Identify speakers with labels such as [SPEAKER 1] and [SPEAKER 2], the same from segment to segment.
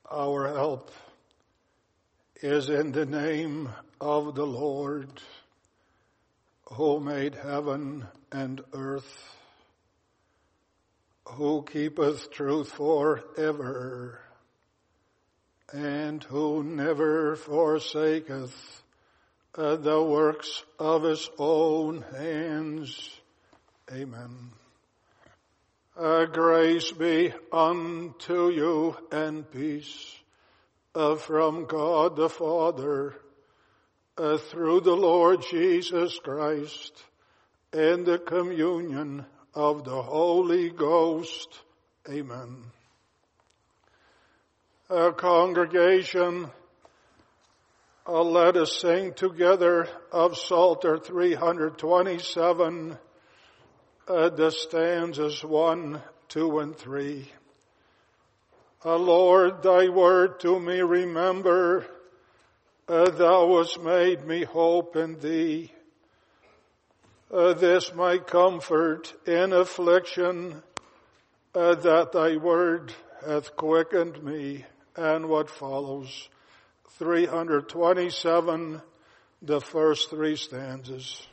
[SPEAKER 1] Our help is in the name of the Lord, who made heaven and earth, who keepeth truth forever, and who never forsaketh the works of his own hands. Amen. Grace be unto you and peace from God the Father through the Lord Jesus Christ, in the communion of the Holy Ghost. Amen. Congregation, let us sing together of Psalter 327, the stanzas 1, 2, and 3. Lord, thy word to me remember, thou hast made me hope in thee. This my comfort in affliction, that thy word hath quickened me. And what follows, 327, the first three stanzas.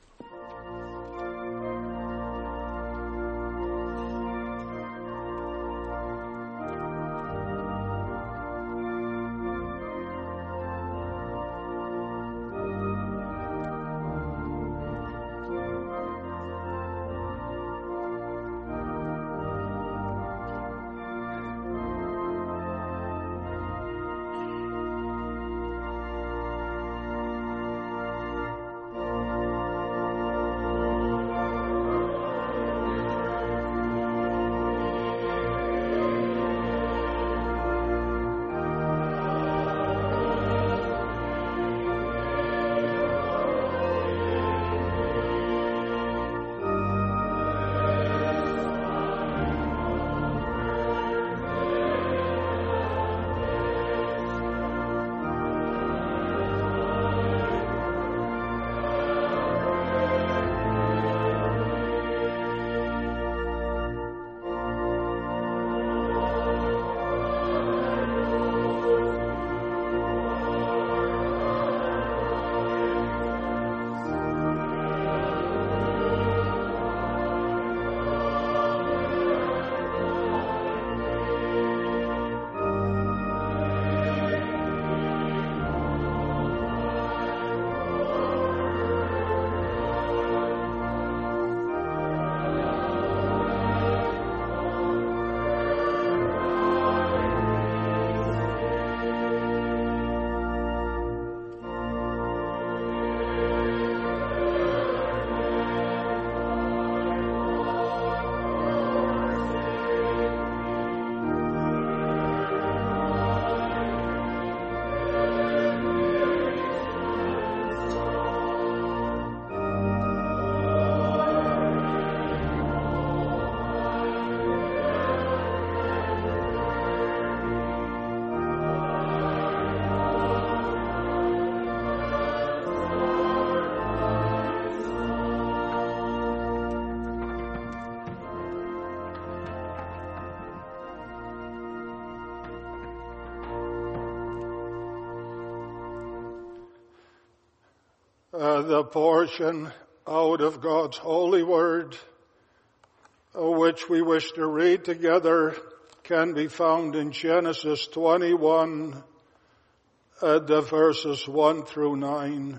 [SPEAKER 1] The portion out of God's holy word, which we wish to read together, can be found in Genesis 21, the verses 1 through 9.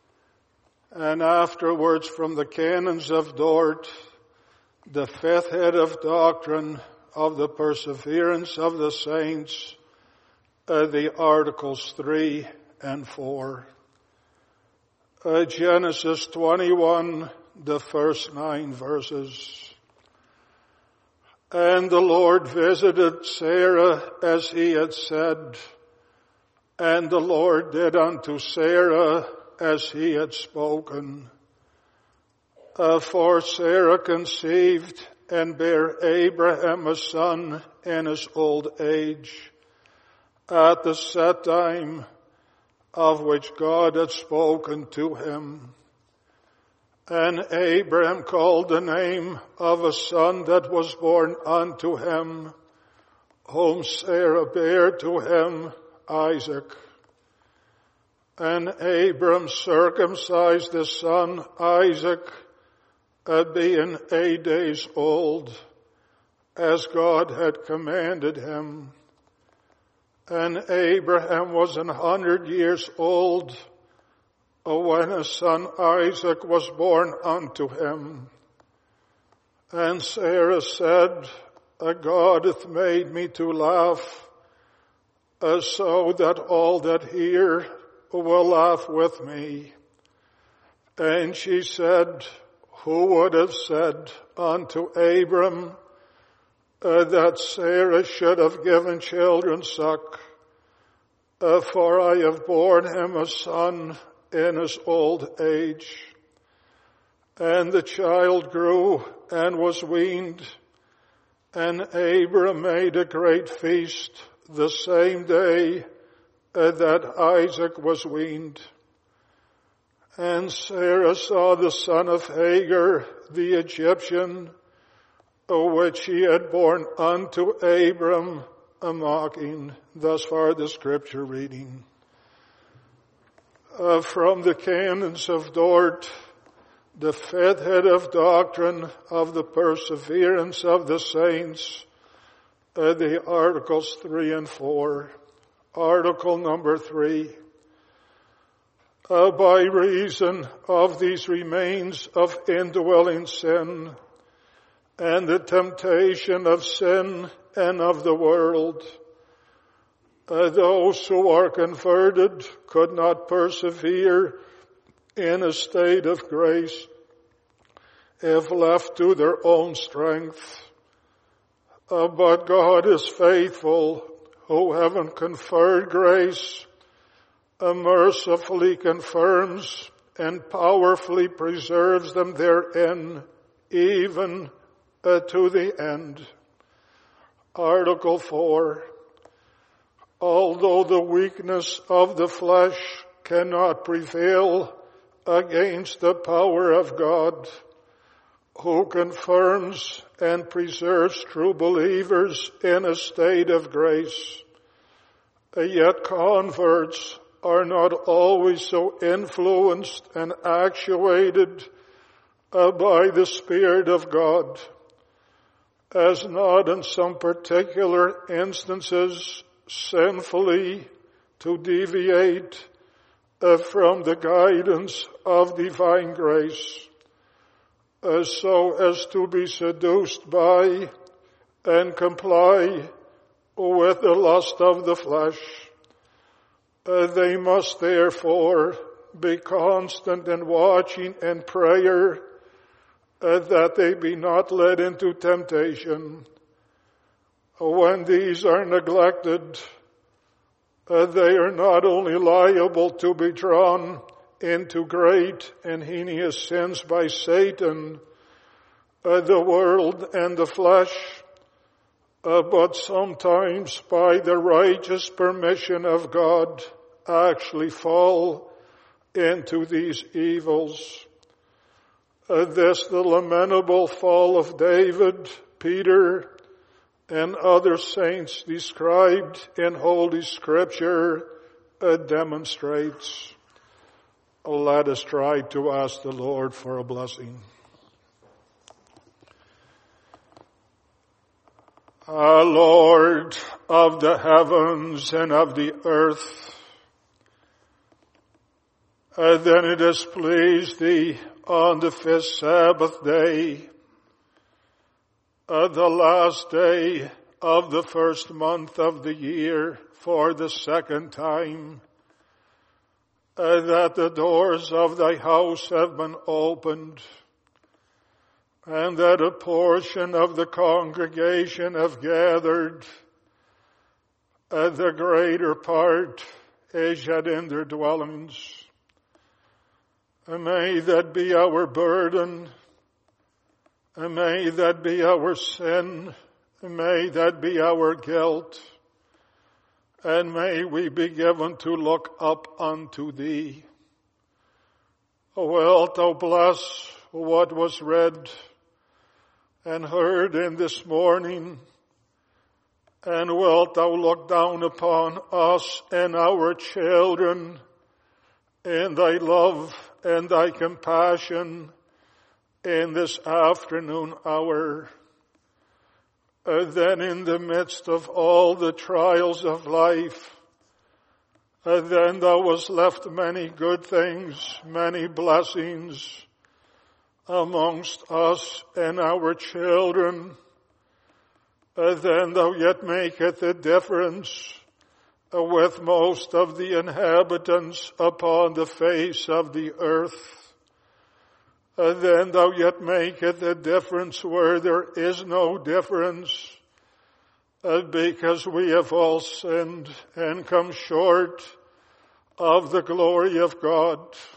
[SPEAKER 1] And afterwards from the canons of Dort, the fifth head of doctrine of the perseverance of the saints, the articles 3 and 4. Genesis 21, the first 9 verses. And the Lord visited Sarah as he had said, and the Lord did unto Sarah as he had spoken. For Sarah conceived and bare Abraham a son in his old age, at the set time of which God had spoken to him. And Abraham called the name of a son that was born unto him, whom Sarah bare to him Isaac. And Abram circumcised his son Isaac, being 8 days old, as God had commanded him. And Abraham was 100 years old when his son Isaac was born unto him. And Sarah said, God hath made me to laugh, so that all that hear will laugh with me. And she said, who would have said unto Abram that Sarah should have given children suck? For I have borne him a son in his old age. And the child grew and was weaned, and Abram made a great feast the same day that Isaac was weaned. And Sarah saw the son of Hagar, the Egyptian, which he had borne unto Abram, a mocking. Thus far the scripture reading. From the canons of Dort, the fifth head of doctrine of the perseverance of the saints, the articles 3 and 4. Article number 3. By reason of these remains of indwelling sin, and the temptation of sin and of the world, those who are converted could not persevere in a state of grace if left to their own strength. But God is faithful, who having conferred grace, mercifully confirms and powerfully preserves them therein, even to the end. Article 4. Although the weakness of the flesh cannot prevail against the power of God, who confirms and preserves true believers in a state of grace, yet converts are not always so influenced and actuated by the Spirit of God as not in some particular instances sinfully to deviate from the guidance of divine grace, so as to be seduced by and comply with the lust of the flesh. They must therefore be constant in watching and prayer, that they be not led into temptation. When these are neglected, they are not only liable to be drawn into great and heinous sins by Satan, the world and the flesh, but sometimes by the righteous permission of God actually fall into these evils. This the lamentable fall of David, Peter, and other saints described in Holy Scripture demonstrates. Let us try to ask the Lord for a blessing. Lord of the heavens and of the earth, then it has pleased thee on the 5th Sabbath day, the last day of the first month of the year, for the second time, that the doors of thy house have been opened, and that a portion of the congregation have gathered. The greater part is yet in their dwellings. May that be our burden. May that be our sin. May that be our guilt. And may we be given to look up unto thee. Wilt thou bless what was read and heard in this morning, And wilt thou look down upon us and our children in thy love and thy compassion in this afternoon hour. Then in the midst of all the trials of life, then thou wast left many good things, many blessings amongst us and our children. Then thou yet maketh a difference with most of the inhabitants upon the face of the earth. Then thou yet maketh a difference where there is no difference, because we have all sinned and come short of the glory of God.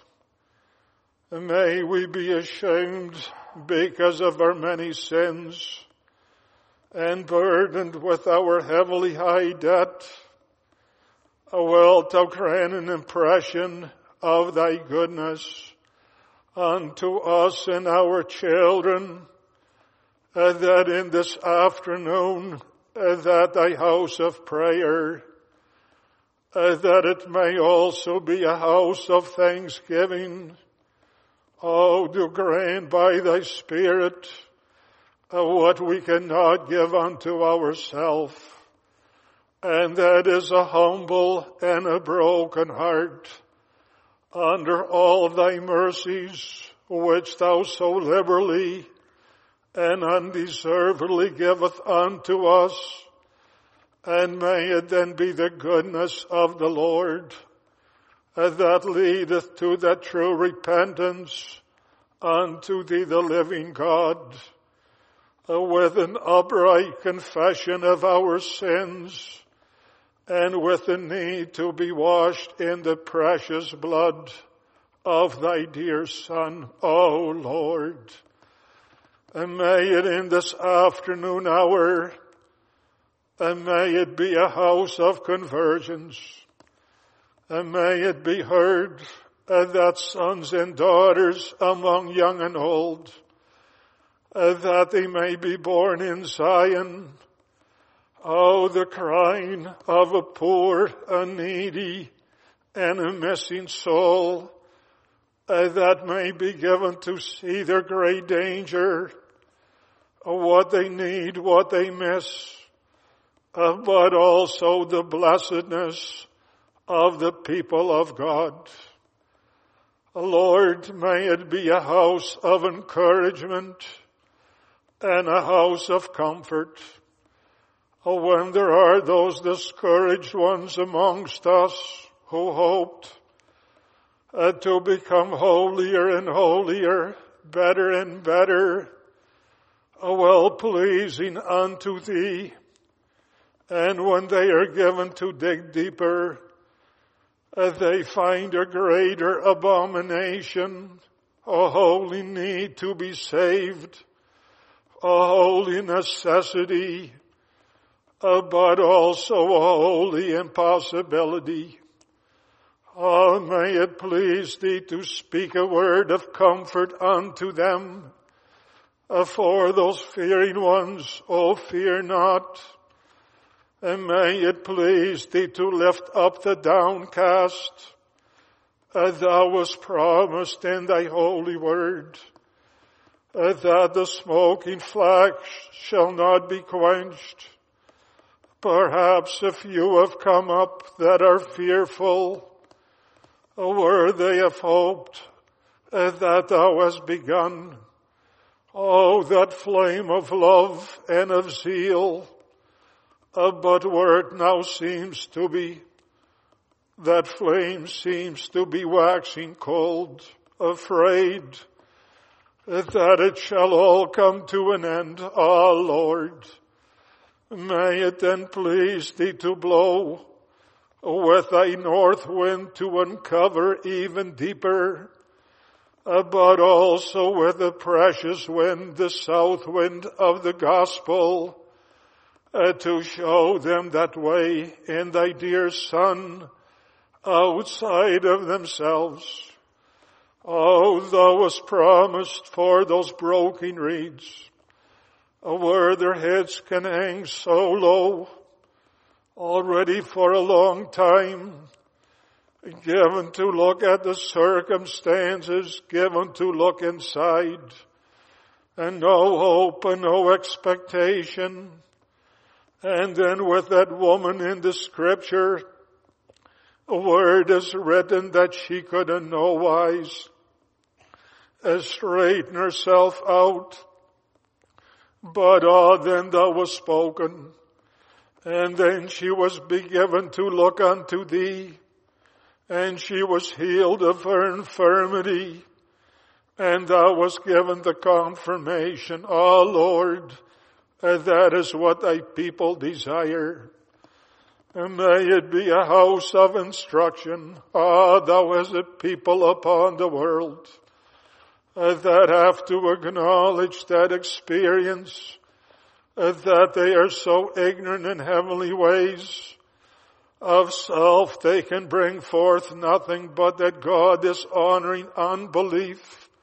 [SPEAKER 1] May we be ashamed because of our many sins and burdened with our heavily high debt. Wilt thou grant an impression of thy goodness unto us and our children, that in this afternoon, that thy house of prayer, that it may also be a house of thanksgiving. Oh, do grant by thy Spirit what we cannot give unto ourselves, and that is a humble and a broken heart under all thy mercies, which thou so liberally and undeservedly giveth unto us. And may it then be the goodness of the Lord that leadeth to that true repentance unto thee, the living God, with an upright confession of our sins, and with the need to be washed in the precious blood of thy dear Son, O Lord. And may it in this afternoon hour, and may it be a house of conversions, and may it be heard that sons and daughters among young and old, that they may be born in Zion. Oh, the crying of a poor, a needy, and a missing soul, that may be given to see their great danger, what they need, what they miss, but also the blessedness of the people of God. Lord, may it be a house of encouragement and a house of comfort. When there are those discouraged ones amongst us who hoped to become holier and holier, better and better, well-pleasing unto thee, and when they are given to dig deeper, they find a greater abomination, a holy need to be saved, a holy necessity, but also a holy impossibility. Oh, may it please thee to speak a word of comfort unto them. For those fearing ones, oh, fear not. And may it please thee to lift up the downcast, as thou wast promised in thy holy word, that the smoking flax shall not be quenched. Perhaps a few have come up that are fearful, where they have hoped that thou hast begun. Oh, that flame of love and of zeal, but where it now seems to be, that flame seems to be waxing cold, afraid that it shall all come to an end. Ah, Lord, may it then please thee to blow with thy north wind to uncover even deeper, but also with the precious wind, the south wind of the gospel, to show them that way in thy dear Son, outside of themselves. Oh, thou wast promised for those broken reeds, where their heads can hang so low, already for a long time, given to look at the circumstances, given to look inside, and no hope and no expectation. And then with that woman in the scripture, a word is written that she could in no wise straighten herself out. But then thou was spoken, and then she was be given to look unto thee, and she was healed of her infirmity, and thou was given the confirmation, O Lord, that is what thy people desire. And may it be a house of instruction. Thou as a people upon the world that have to acknowledge that experience, that they are so ignorant in heavenly ways of self, they can bring forth nothing but that God is honoring unbelief.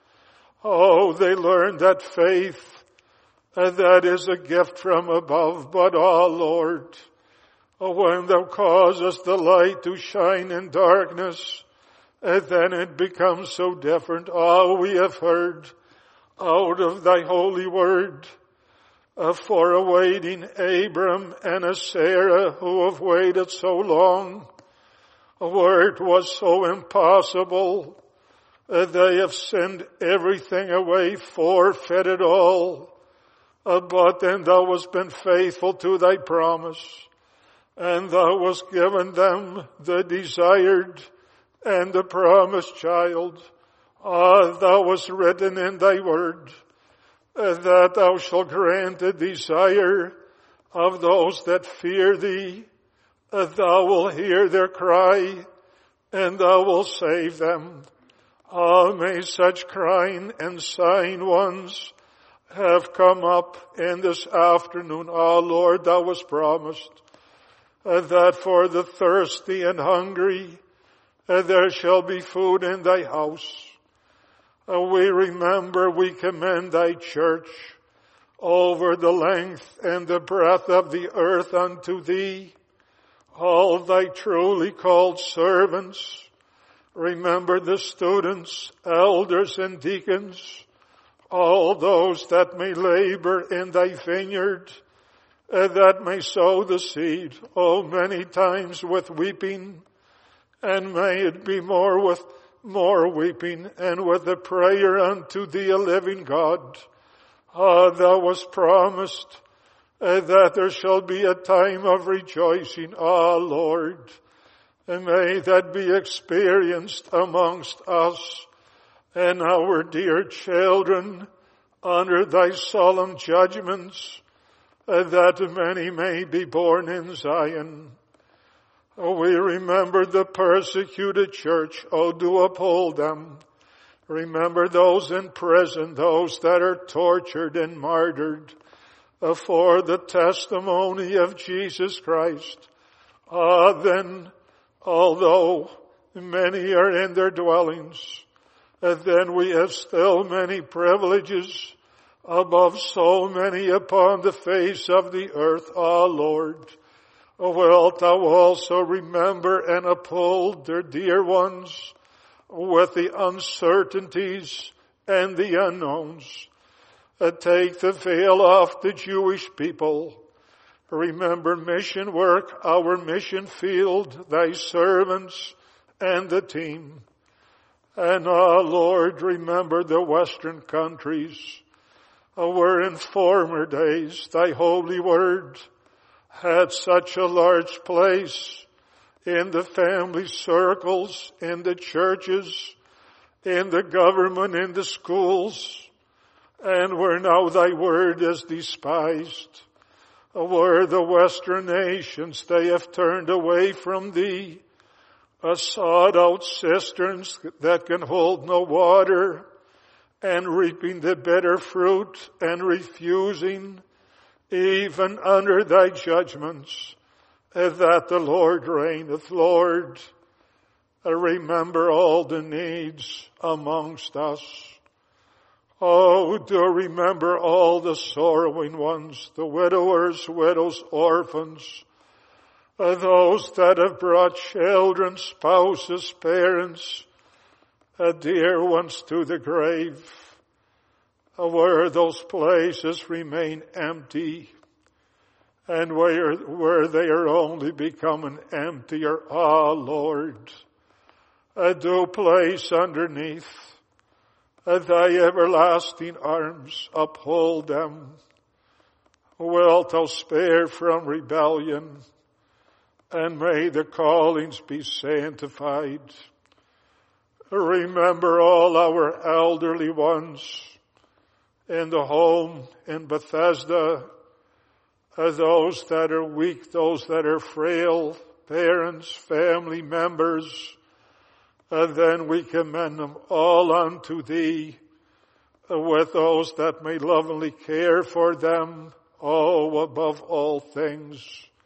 [SPEAKER 1] Oh, they learn that faith, that is a gift from above. But, oh Lord, when thou causest the light to shine in darkness, then it becomes so different. Oh, we have heard out of thy holy word for awaiting Abram and Sarah who have waited so long, where it was so impossible. They have sinned everything away, forfeited all. But then thou hast been faithful to thy promise, and thou hast given them the desired and the promised child. Thou hast written in thy word that thou shalt grant the desire of those that fear thee. Thou wilt hear their cry, and thou wilt save them. May such crying and sighing ones have come up in this afternoon. Lord, thou hast promised that for the thirsty and hungry there shall be food in thy house. We remember, we commend thy church over the length and the breadth of the earth unto thee, all thy truly called servants. Remember the students, elders, and deacons, all those that may labor in thy vineyard, that may sow the seed, many times with weeping, and may it be more with more weeping, and with a prayer unto thee, a living God. Thou wast promised that there shall be a time of rejoicing. Lord, and may that be experienced amongst us and our dear children under thy solemn judgments, that many may be born in Zion. We remember the persecuted church. Do uphold them. Remember those in prison, those that are tortured and martyred for the testimony of Jesus Christ. Then, although many are in their dwellings, then we have still many privileges above so many upon the face of the earth. Lord, wilt thou also remember and uphold their dear ones with the uncertainties and the unknowns. Take the veil off the Jewish people. Remember mission work, our mission field, thy servants and the team. And Lord, remember the Western countries, where in former days thy holy word had such a large place in the family circles, in the churches, in the government, in the schools, and where now thy word is despised. Where the Western nations, they have turned away from thee, sought out cisterns that can hold no water, and reaping the bitter fruit, and refusing even under thy judgments, that the Lord reigneth. Lord, remember all the needs amongst us. Do remember all the sorrowing ones, the widowers, widows, orphans, those that have brought children, spouses, parents, dear ones to the grave, where those places remain empty, and where they are only becoming emptier. Lord, do place underneath thy everlasting arms, uphold them. Wilt thou spare from rebellion, and may the callings be sanctified. Remember all our elderly ones in the home in Bethesda, those that are weak, those that are frail, parents, family members, and then we commend them all unto thee, with those that may lovingly care for them, above all things,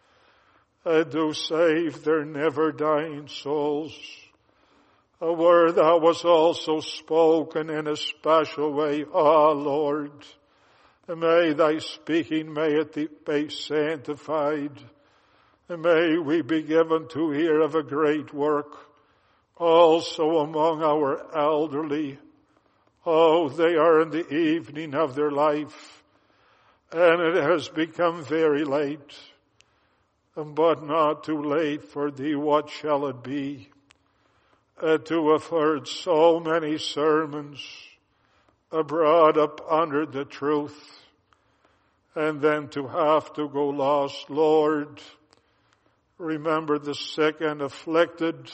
[SPEAKER 1] do save their never-dying souls. A word that was also spoken in a special way. Lord, may thy speaking, may it be sanctified. May we be given to hear of a great work also among our elderly. They are in the evening of their life, and it has become very late, but not too late for thee. What shall it be? To have heard so many sermons brought up under the truth, and then to have to go lost. Lord, remember the sick and afflicted,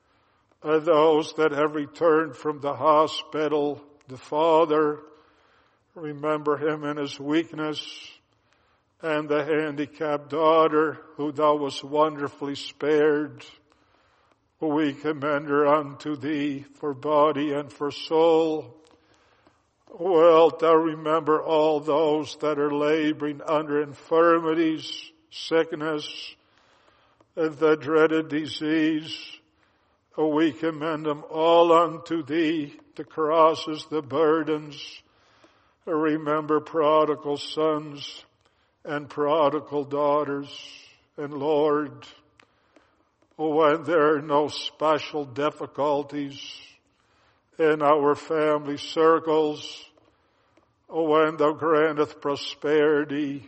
[SPEAKER 1] those that have returned from the hospital. The Father, remember him in his weakness, and the handicapped daughter who thou wast wonderfully spared. We commend her unto thee for body and for soul. Wilt thou remember all those that are laboring under infirmities, sickness, the dreaded disease. We commend them all unto thee, the crosses, the burdens. Remember prodigal sons and prodigal daughters. And Lord, when there are no special difficulties in our family circles, when thou granteth prosperity,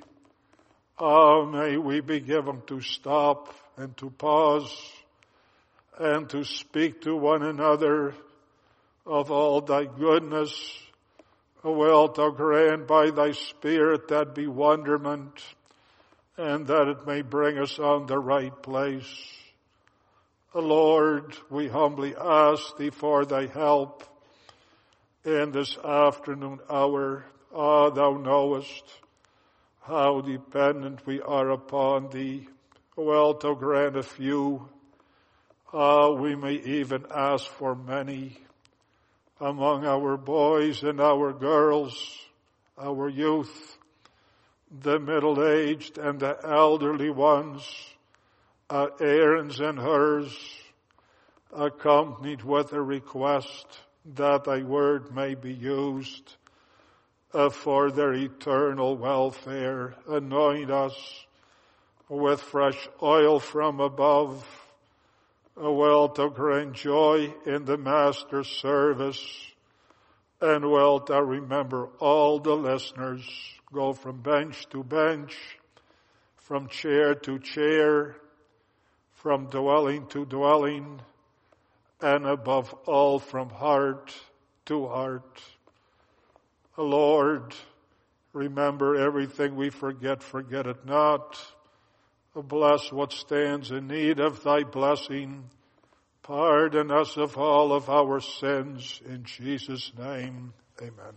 [SPEAKER 1] may we be given to stop and to pause and to speak to one another of all thy goodness. Wilt thou grant by thy Spirit that be wonderment, and that it may bring us on the right place. Lord, we humbly ask thee for thy help in this afternoon hour. Thou knowest how dependent we are upon thee. Wilt thou grant a few? We may even ask for many among our boys and our girls, our youth, the middle-aged and the elderly ones, Aaron's and hers, accompanied with a request that thy word may be used for their eternal welfare. Anoint us with fresh oil from above. Wilt thou grant joy in the Master's service, and wilt thou remember all the listeners. Go from bench to bench, from chair to chair, from dwelling to dwelling, and above all from heart to heart. Lord, remember everything we forget it not. Bless what stands in need of thy blessing. Pardon us of all of our sins. In Jesus' name, amen.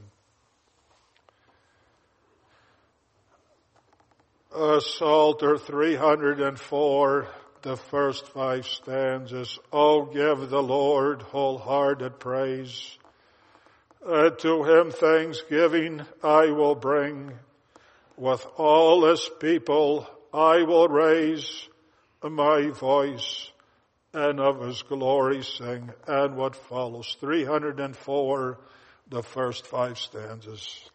[SPEAKER 1] Psalter 304, the first 5 stanzas. Oh, give the Lord wholehearted praise. To him thanksgiving I will bring. With all his people I will raise my voice, and of his glory sing. And what follows? 304, the first 5 stanzas.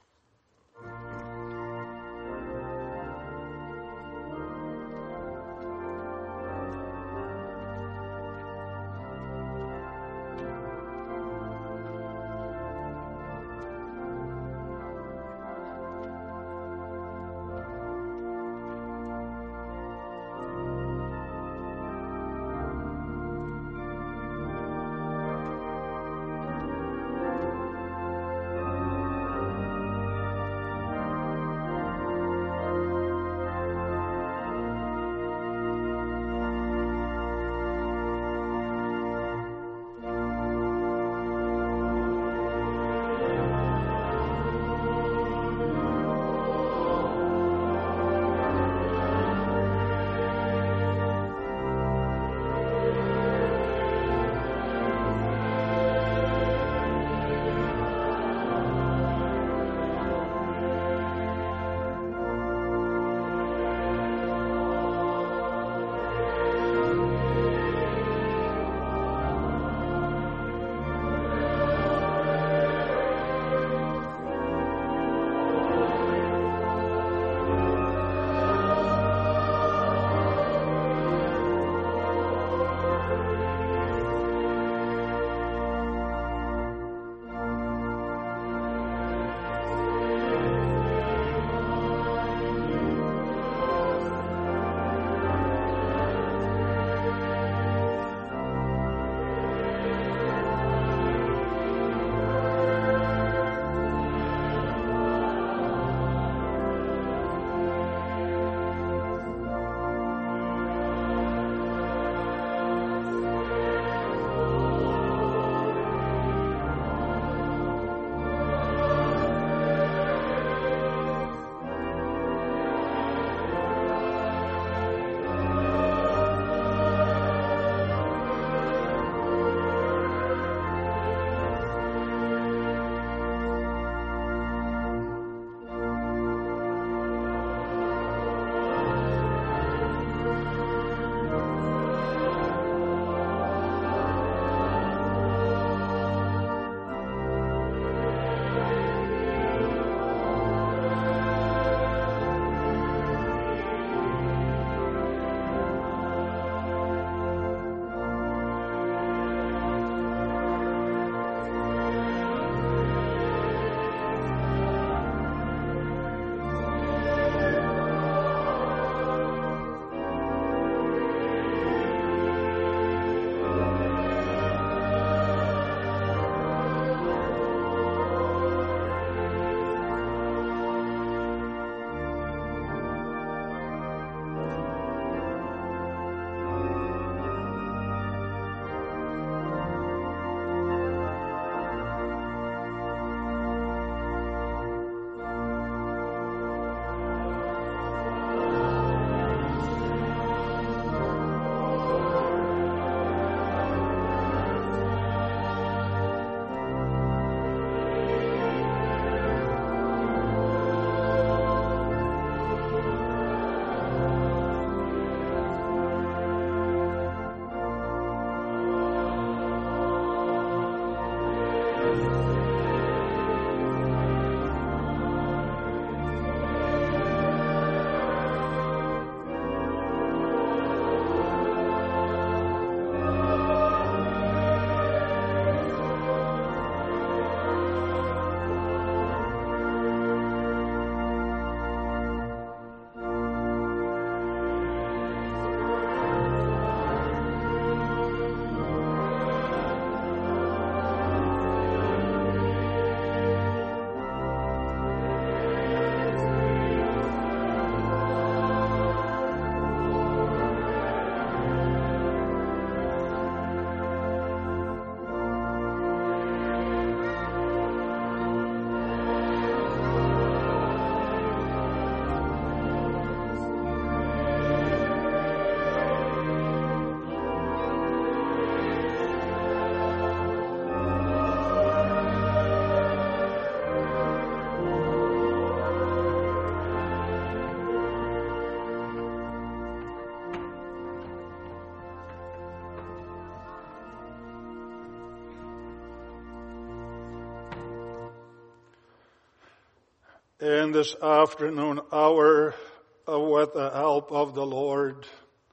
[SPEAKER 1] in this afternoon hour with the help of the Lord.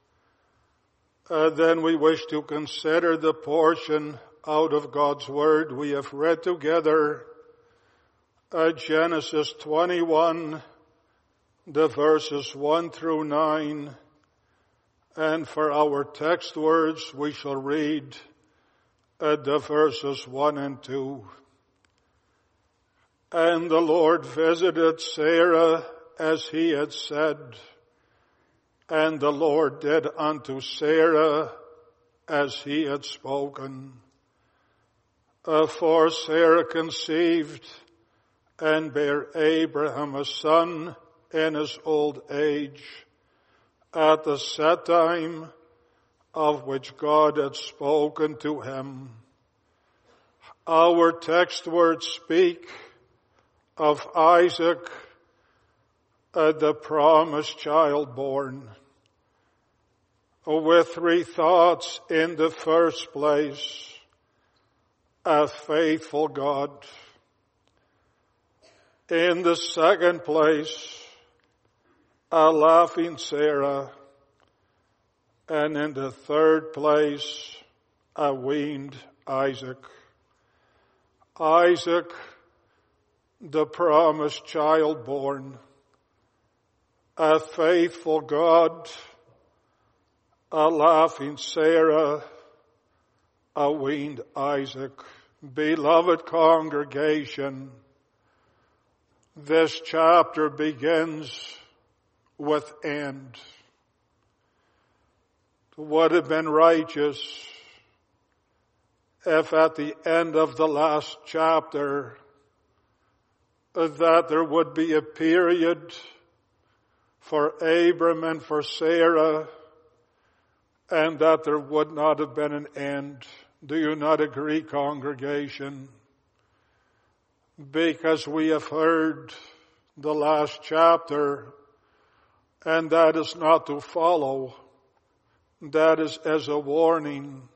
[SPEAKER 1] Then we wish to consider the portion out of God's Word we have read together, Genesis 21, the verses 1 through 9. And for our text words, we shall read the verses 1 and 2. And the Lord visited Sarah as he had said, and the Lord did unto Sarah as he had spoken. For Sarah conceived and bare Abraham a son in his old age, at the set time of which God had spoken to him. Our text words speak of Isaac, the promised child born, with three thoughts. In the first place, a faithful God. In the second place, a laughing Sarah. And in the third place, a weaned Isaac. Isaac, the promised child born. A faithful God, a laughing Sarah, a weaned Isaac. Beloved congregation, this chapter begins with "and." Would have been righteous if at the end of the last chapter that there would be a period for Abram and for Sarah, and that there would not have been an end. Do you not agree, congregation? Because we have heard the last chapter, and that is not to follow. That is as a warning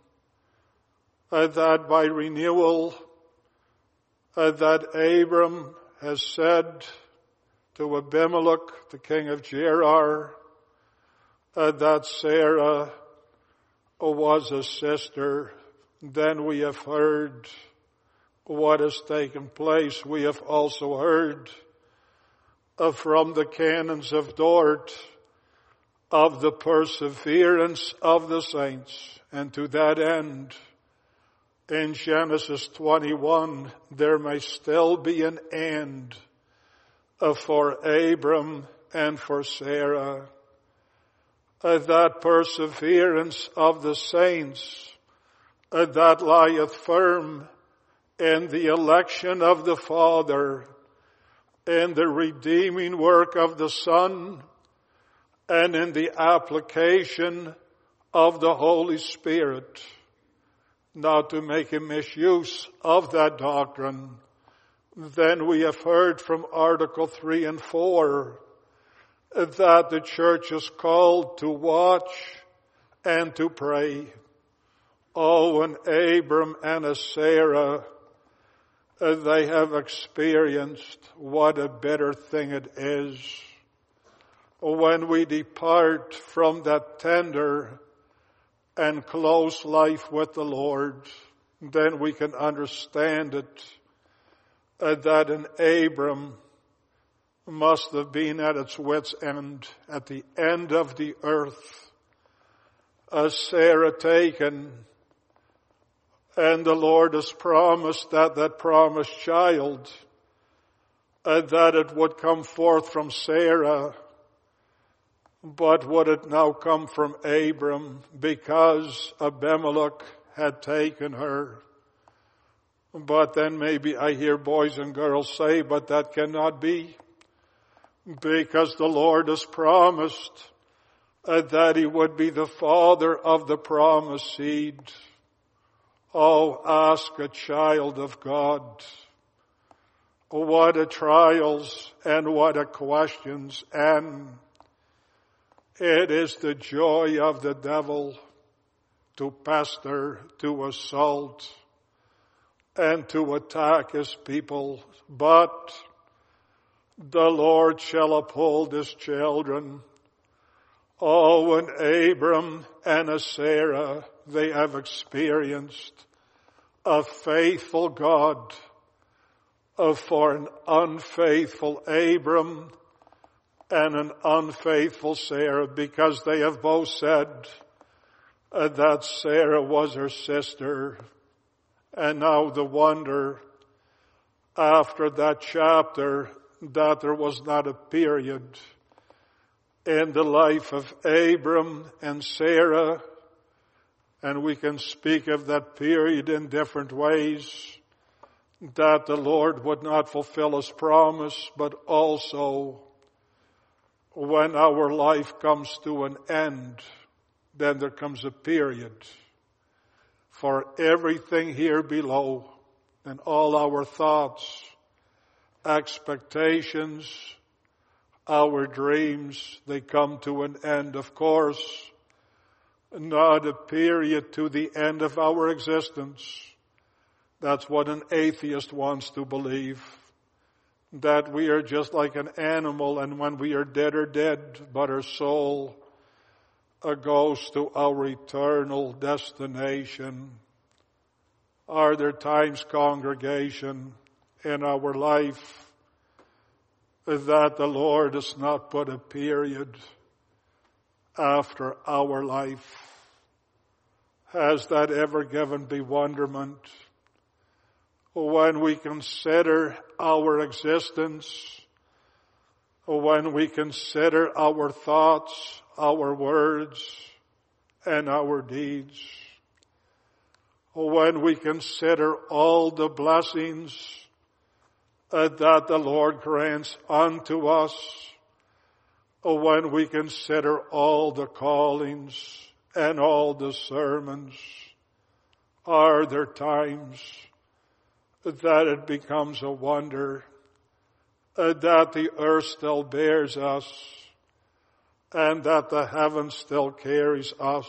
[SPEAKER 1] that by renewal that Abram has said to Abimelech, the king of Gerar, that Sarah was a sister. Then we have heard what has taken place. We have also heard from the canons of Dort of the perseverance of the saints. And to that end, in Genesis 21, there may still be an end for Abram and for Sarah. That perseverance of the saints that lieth firm in the election of the Father, in the redeeming work of the Son, and in the application of the Holy Spirit. Not to make a misuse of that doctrine, then we have heard from Article 3 and 4 that the church is called to watch and to pray. Oh, and Abram and a Sarah, they have experienced what a bitter thing it is when we depart from that tender and close life with the Lord. Then we can understand it, that an Abram must have been at its wit's end, at the end of the earth. A Sarah taken, and the Lord has promised that promised child, that it would come forth from Sarah. But would it now come from Abram, because Abimelech had taken her? But then maybe I hear boys and girls say, but that cannot be, because the Lord has promised that he would be the father of the promised seed. Oh, ask a child of God. What a trials and what a questions, and it is the joy of the devil to pester, to assault, and to attack his people. But The Lord shall uphold his children. Oh, and Abram and a Sarah, they have experienced a faithful God. For an unfaithful Abram and an unfaithful Sarah, because they have both said that Sarah was her sister. And now the wonder after that chapter that there was not a period in the life of Abram and Sarah, and we can speak of that period in different ways, that the Lord would not fulfill his promise, but also when our life comes to an end, then there comes a period for everything here below, and all our thoughts, expectations, our dreams, they come to an end. Of course, not a period to the end of our existence. That's what an atheist wants to believe, that we are just like an animal, and when we are dead, but our soul goes to our eternal destination. Are there times, congregation, in our life that the Lord has not put a period after our life? Has that ever given bewilderment? When we consider our existence, when we consider our thoughts, our words, and our deeds, when we consider all the blessings that the Lord grants unto us, when we consider all the callings and all the sermons, are there times that it becomes a wonder that the earth still bears us and that the heaven still carries us,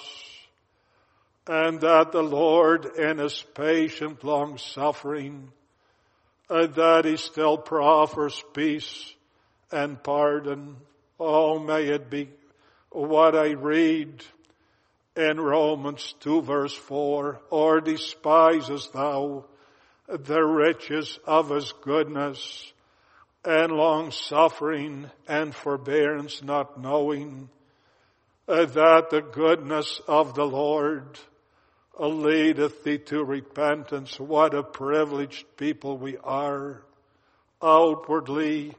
[SPEAKER 1] and that the Lord in his patient long suffering, that he still proffers peace and pardon? Oh, may it be what I read in Romans 2 verse 4, or despisest thou the riches of his goodness and long suffering and forbearance, not knowing that the goodness of the Lord leadeth thee to repentance. What a privileged people we are outwardly,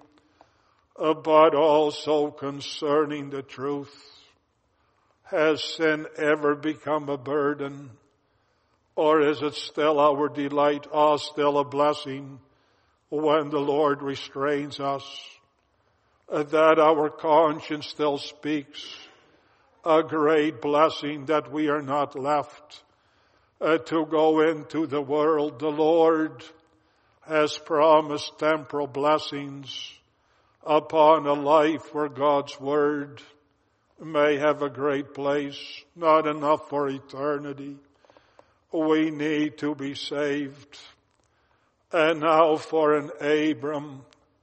[SPEAKER 1] but also concerning the truth. Has sin ever become a burden? Or is it still our delight, still a blessing when the Lord restrains us? That our conscience still speaks a great blessing, that we are not left to go into the world. The Lord has promised temporal blessings upon a life where God's word may have a great place, not enough for eternity. We need to be saved. And now for an Abram,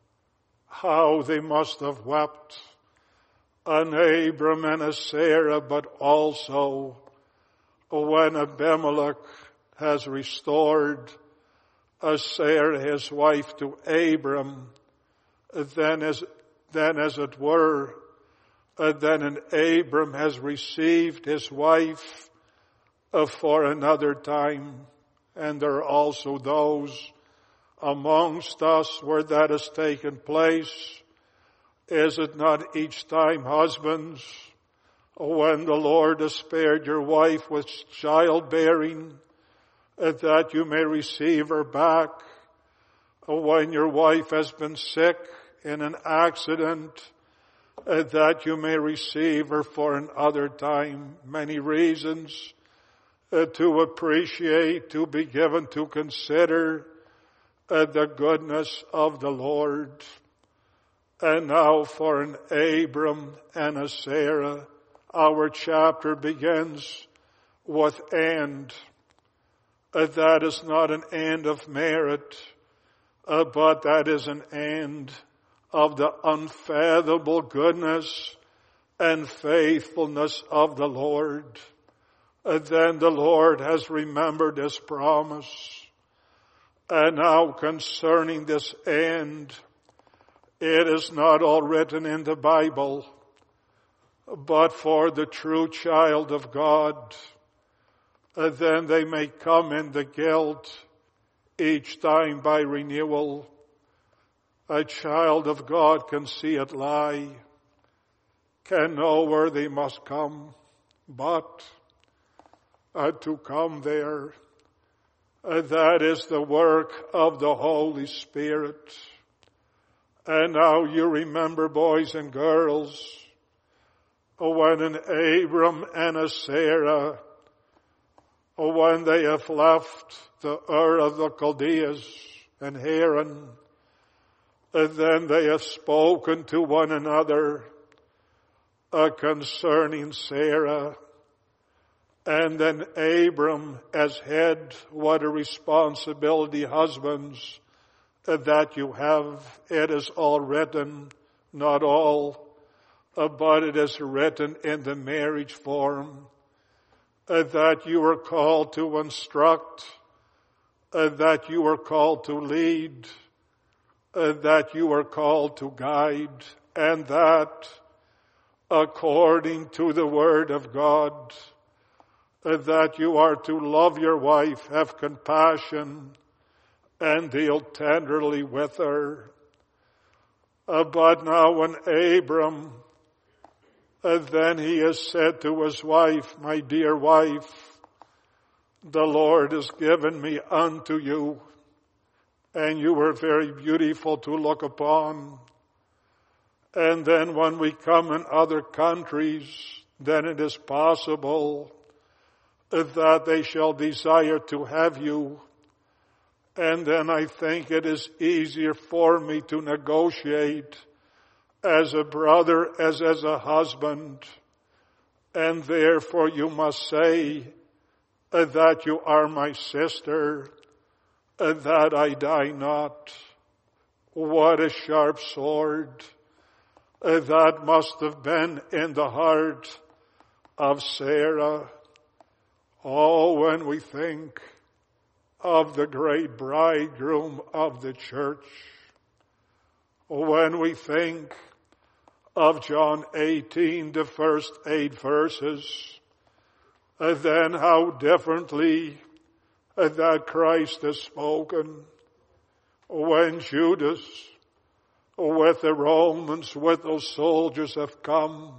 [SPEAKER 1] how they must have wept. An Abram and a Sarah, but also when Abimelech has restored a Sarah, his wife, to Abram, then as it were, then an Abram has received his wife for another time. And there are also those amongst us where that has taken place. Is it not each time, husbands, when the Lord has spared your wife with childbearing, that you may receive her back? When your wife has been sick in an accident, that you may receive her for another time? Many reasons to appreciate, to be given to consider the goodness of the Lord. And now for an Abram and a Sarah, our chapter begins with and. That is not an and of merit, but that is an and of the unfathomable goodness and faithfulness of the Lord. Then the Lord has remembered His promise. And now concerning this end, it is not all written in the Bible, but for the true child of God, then they may come in the guilt each time by renewal. A child of God can see it lie, can know where they must come, but to come there, that is the work of the Holy Spirit. And now you remember, boys and girls, when an Abram and a Sarah, when they have left the Ur of the Chaldeans and Haran, then they have spoken to one another concerning Sarah. And then Abram as head, what a responsibility, husbands, that you have. It is all written, not all, but it is written in the marriage form, that you are called to instruct, that you are called to lead, that you are called to guide, and that according to the Word of God, that you are to love your wife, have compassion, and deal tenderly with her. But now when Abram, then he has said to his wife, my dear wife, the Lord has given me unto you, and you were very beautiful to look upon. And then when we come in other countries, then it is possible that they shall desire to have you. And then I think it is easier for me to negotiate as a brother as a husband. And therefore you must say that you are my sister, that I die not. What a sharp sword that must have been in the heart of Sarah. Oh, when we think of the great bridegroom of the church, when we think of John 18, the first 8 verses, then how differently that Christ has spoken. When Judas, with the Romans, with those soldiers have come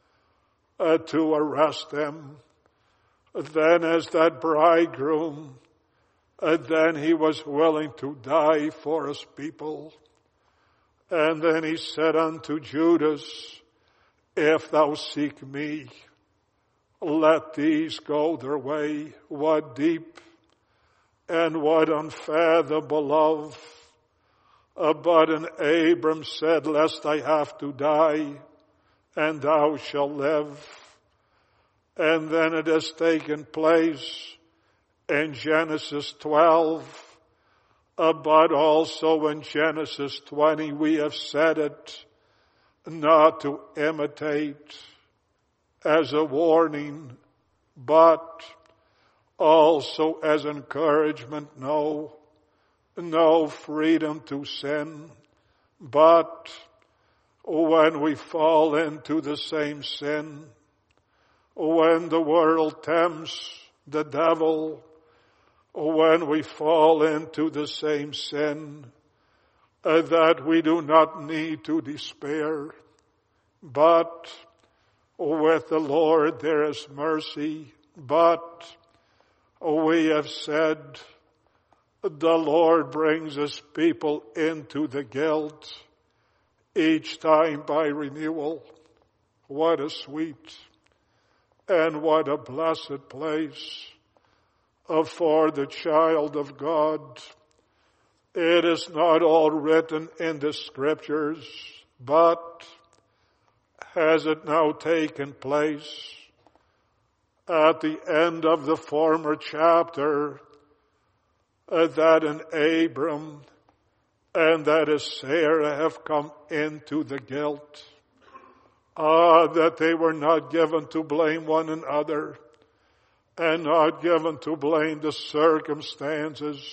[SPEAKER 1] to arrest him, then as that bridegroom, then he was willing to die for his people. And then he said unto Judas, if thou seek me, let these go their way. What deep and what unfathomable love. But an Abram said, lest I have to die, and thou shalt live. And then it has taken place in Genesis 12, but also in Genesis 20. We have said it not to imitate as a warning, but also as encouragement. No freedom to sin, but when we fall into the same sin, when the world tempts the devil, when we fall into the same sin, that we do not need to despair, but with the Lord there is mercy. But we have said, the Lord brings His people into the guilt each time by renewal. What a sweet and what a blessed place for the child of God. It is not all written in the Scriptures, but has it now taken place at the end of the former chapter, that an Abram and that as Sarah have come into the guilt. That they were not given to blame one another, and not given to blame the circumstances,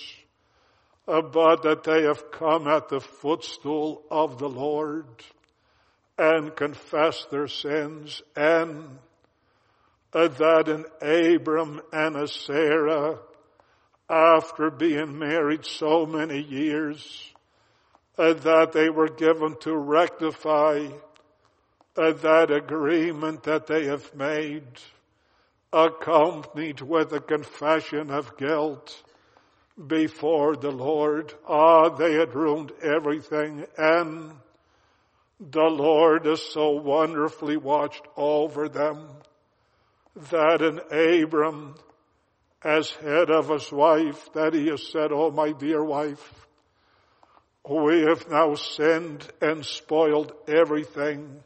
[SPEAKER 1] but that they have come at the footstool of the Lord and confessed their sins, and that an Abram and a Sarah, after being married so many years, that they were given to rectify that agreement that they have made, accompanied with a confession of guilt before the Lord. They had ruined everything, and the Lord has so wonderfully watched over them that in Abram, as head of his wife, that he has said, "Oh, my dear wife, we have now sinned and spoiled everything.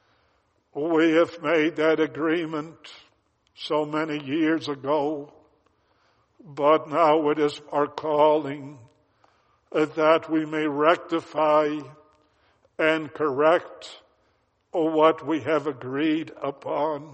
[SPEAKER 1] We have made that agreement so many years ago, but now it is our calling that we may rectify and correct what we have agreed upon,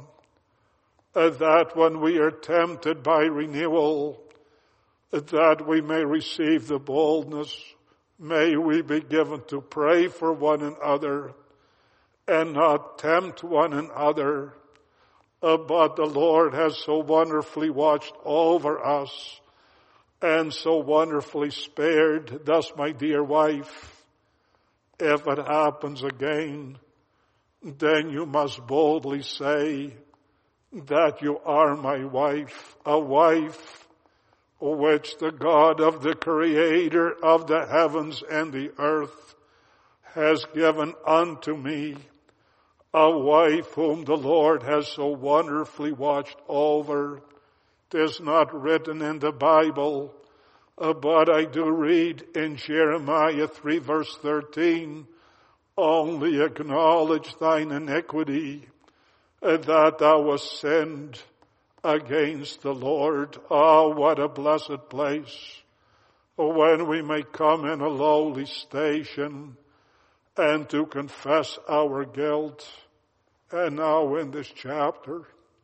[SPEAKER 1] that when we are tempted by renewal, that we may receive the boldness. May we be given to pray for one another and not tempt one another. But the Lord has so wonderfully watched over us and so wonderfully spared. Thus, my dear wife, if it happens again, then you must boldly say that you are my wife, a wife which the God of the Creator of the heavens and the earth has given unto me, a wife whom the Lord has so wonderfully watched over. 'Tis not written in the Bible, but I do read in Jeremiah 3 verse 13, "Only acknowledge thine iniquity, that thou hast sinned against the Lord." What a blessed place when we may come in a lowly station and to confess our guilt. And now in this chapter,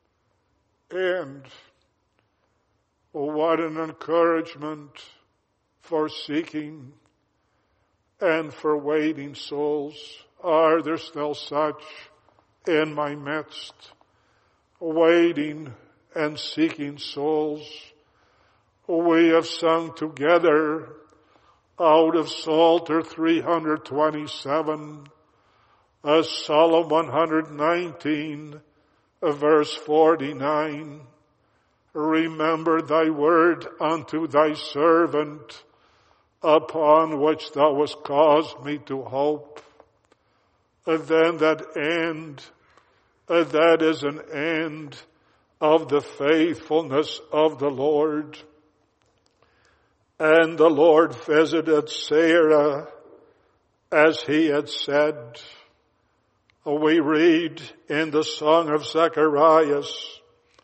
[SPEAKER 1] and what an encouragement for seeking and for waiting souls. Are there still such in my midst, waiting and seeking souls? We have sung together out of Psalter 327, Psalm 119, verse 49. "Remember thy word unto thy servant, upon which thou hast caused me to hope." Then that end, that is an end of the faithfulness of the Lord. And the Lord visited Sarah as he had said. We read in the Song of Zacharias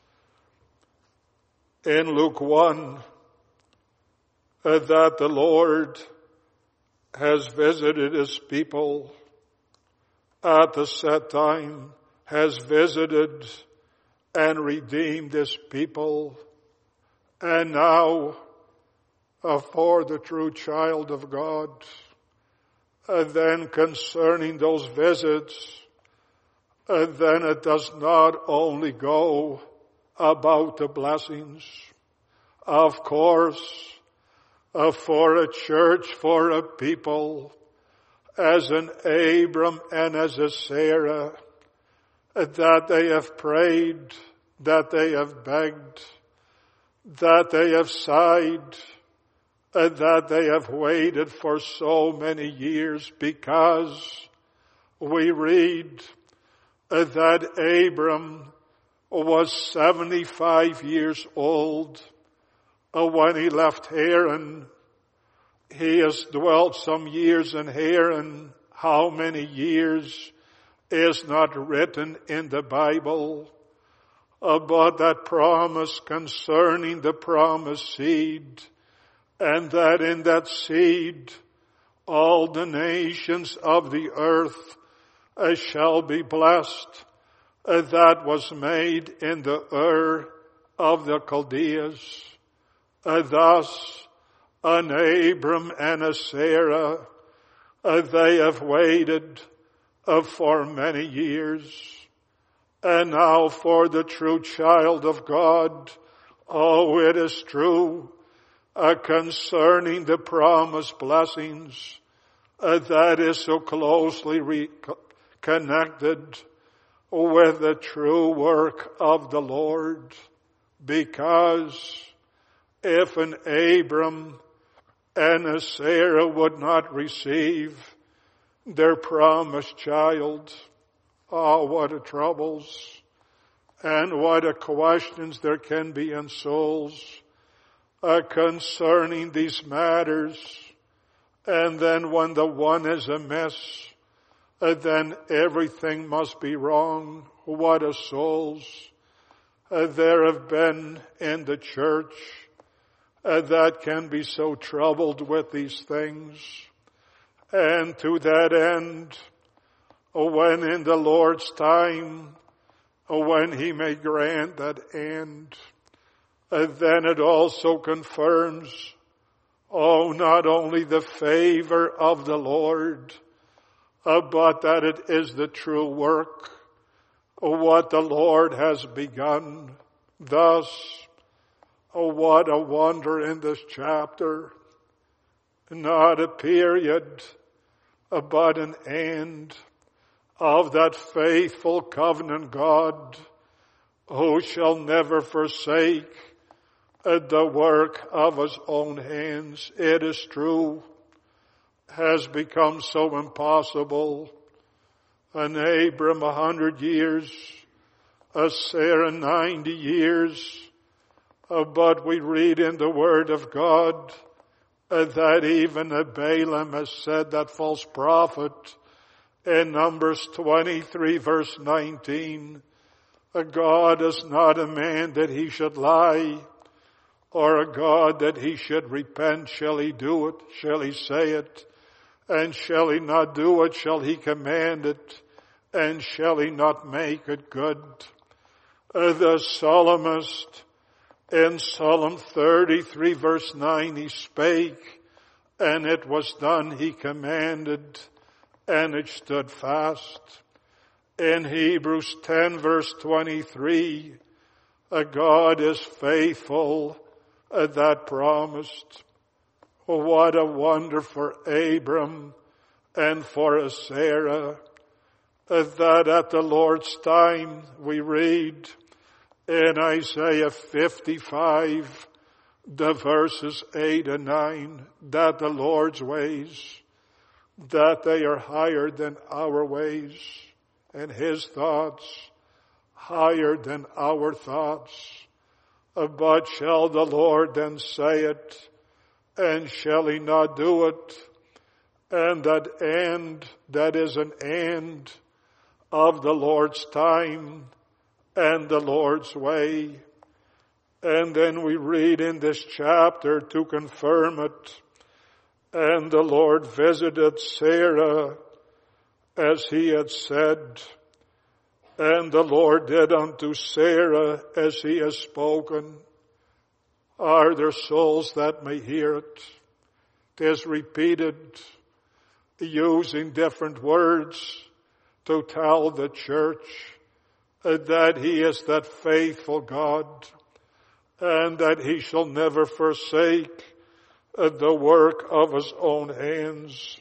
[SPEAKER 1] in Luke 1 that the Lord has visited his people at the set time, has visited and redeemed his people. And now, for the true child of God, then concerning those visits, then it does not only go about the blessings. Of course, for a church, for a people, as an Abram and as a Sarah, that they have prayed, that they have begged, that they have sighed, that they have waited for so many years, because we read that Abram was 75 years old when he left Haran. He has dwelt some years in Haran. How many years is not written in the Bible, but that promise concerning the promised seed, and that in that seed all the nations of the earth shall be blessed. That was made in the Ur of the Chaldeans. Thus, an Abram and a Sarah, they have waited for many years. And now for the true child of God, oh, it is true, concerning the promised blessings, that is so closely connected with the true work of the Lord. Because if an Abram and a Sarah would not receive their promised child, oh, what a troubles and what a questions there can be in souls concerning these matters. And then when the one is amiss, then everything must be wrong. What a souls there have been in the church that can be so troubled with these things. And to that end, when in the Lord's time, when He may grant that end, then it also confirms, oh, not only the favor of the Lord, but that it is the true work, what the Lord has begun. Thus, oh, what a wonder in this chapter. Not a period, but an end of that faithful covenant God who shall never forsake the work of His own hands. It is true, has become so impossible. An Abram 100 years, a Sarah 90 years, but we read in the Word of God that even Balaam has said, that false prophet, in Numbers 23 verse 19, God is not a man that He should lie, or a God that He should repent. Shall He do it? Shall He say it? And shall He not do it? Shall He command it? And shall He not make it good? The psalmist in Psalm 33 verse 9, he spake, and it was done. He commanded, and it stood fast. In Hebrews 10 verse 23, God is faithful that promised. What a wonder for Abram and for Sarah, that at the Lord's time we read in Isaiah 55, the verses 8 and 9, that the Lord's ways, that they are higher than our ways, and His thoughts higher than our thoughts. But shall the Lord then say it, and shall He not do it? And that end, that is an end of the Lord's time and the Lord's way. And then we read in this chapter to confirm it, and the Lord visited Sarah as He had said, and the Lord did unto Sarah as He has spoken. Are there souls that may hear it? It is repeated using different words to tell the church that He is that faithful God, and that He shall never forsake the work of His own hands.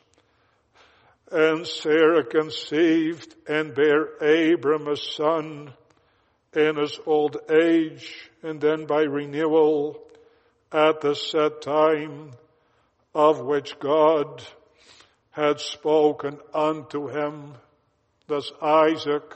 [SPEAKER 1] And Sarah conceived and bare Abram a son in his old age, and then by renewal at the set time of which God had spoken unto him. Thus Isaac,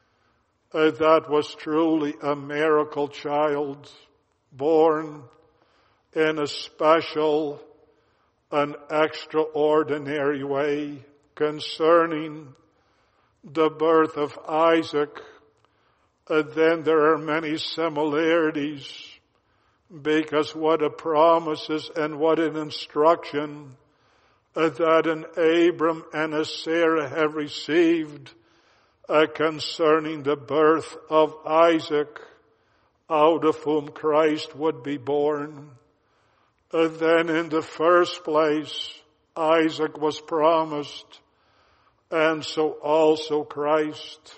[SPEAKER 1] that was truly a miracle child, born in a special, an extraordinary way. Concerning the birth of Isaac, then there are many similarities, because what a promises and what an instruction that an Abram and a Sarah have received concerning the birth of Isaac, out of whom Christ would be born. Then in the first place, Isaac was promised, and so also Christ.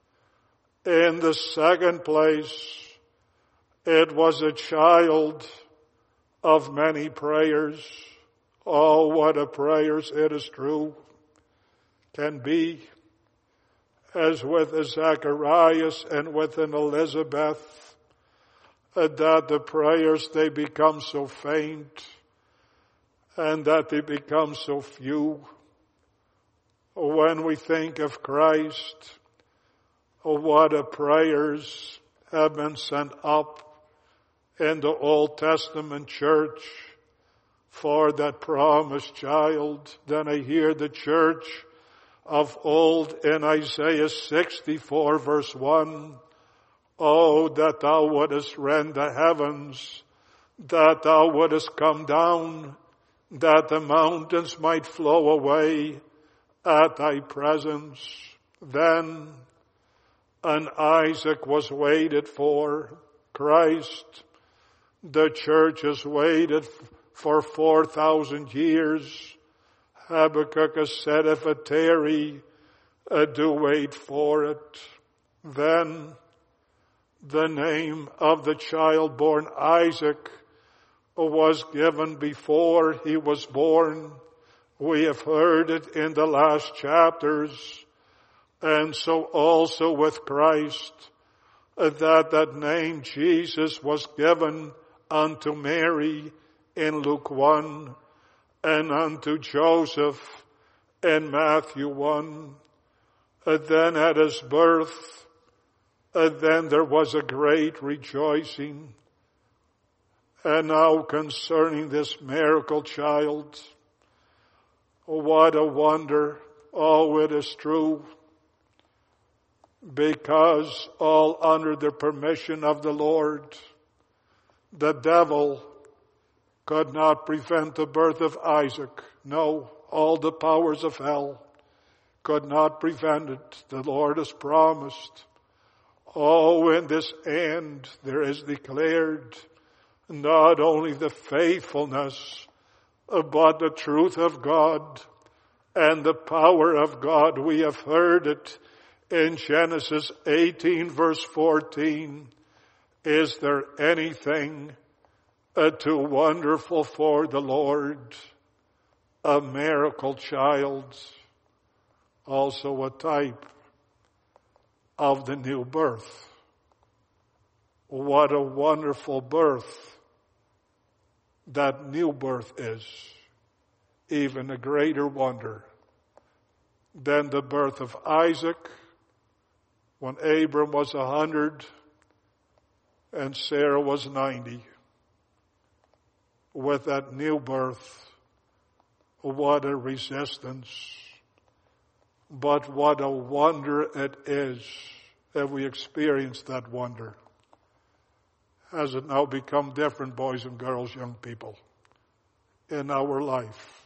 [SPEAKER 1] In the second place, it was a child of many prayers. Oh, what a prayers, it is true, can be. As with a Zacharias and with an Elizabeth, that the prayers, they become so faint and that they become so few. When we think of Christ, what a prayers have been sent up in the Old Testament church for that promised child. Then I hear the church of old in Isaiah 64 verse 1. Oh, that thou wouldest rend the heavens, that thou wouldest come down, that the mountains might flow away at thy presence. Then an Isaac was waited for. Christ, the church has waited for 4,000 years. Habakkuk has said, if it tarry, do wait for it. Then the name of the child born Isaac was given before he was born. We have heard it in the last chapters. And so also with Christ, that name Jesus was given unto Mary in Luke 1 and unto Joseph in Matthew 1. Then at his birth, then there was a great rejoicing. And now concerning this miracle child, what a wonder. Oh, it is true. Because all under the permission of the Lord, the devil could not prevent the birth of Isaac. No, all the powers of hell could not prevent it. The Lord has promised. Oh, in this end there is declared not only the faithfulness, but the truth of God and the power of God. We have heard it in Genesis 18 verse 14. Is there anything too wonderful for the Lord? A miracle child, also a type of the new birth. What a wonderful birth that new birth is. Even a greater wonder than the birth of Isaac when Abram was 100 and Sarah was 90. With that new birth, what a resistance. But what a wonder it is that we experience that wonder. Has it now become different, boys and girls, young people, in our life?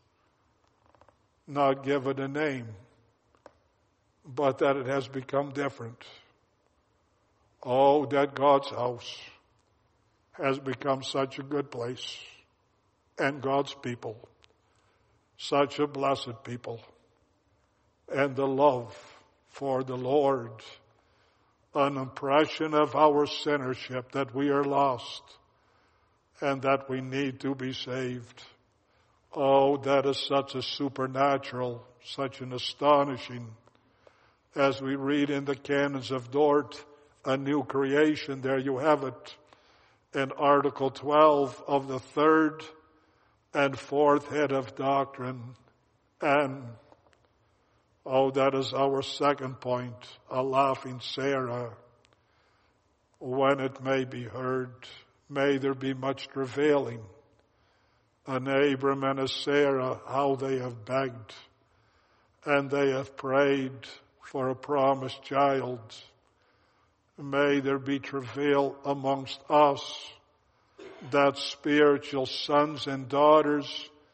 [SPEAKER 1] Not give it a name, but that it has become different. Oh, that God's house has become such a good place, and God's people, such a blessed people. And the love for the Lord, an impression of our sinnership, that we are lost and that we need to be saved. Oh, that is such a supernatural, such an astonishing, as we read in the canons of Dort, a new creation. There you have it in Article 12 of the third and fourth head of doctrine. And oh, that is our second point, a laughing Sarah. When it may be heard, may there be much travailing. An Abram and a Sarah, how they have begged, and they have prayed for a promised child. May there be travail amongst us, that spiritual sons and daughters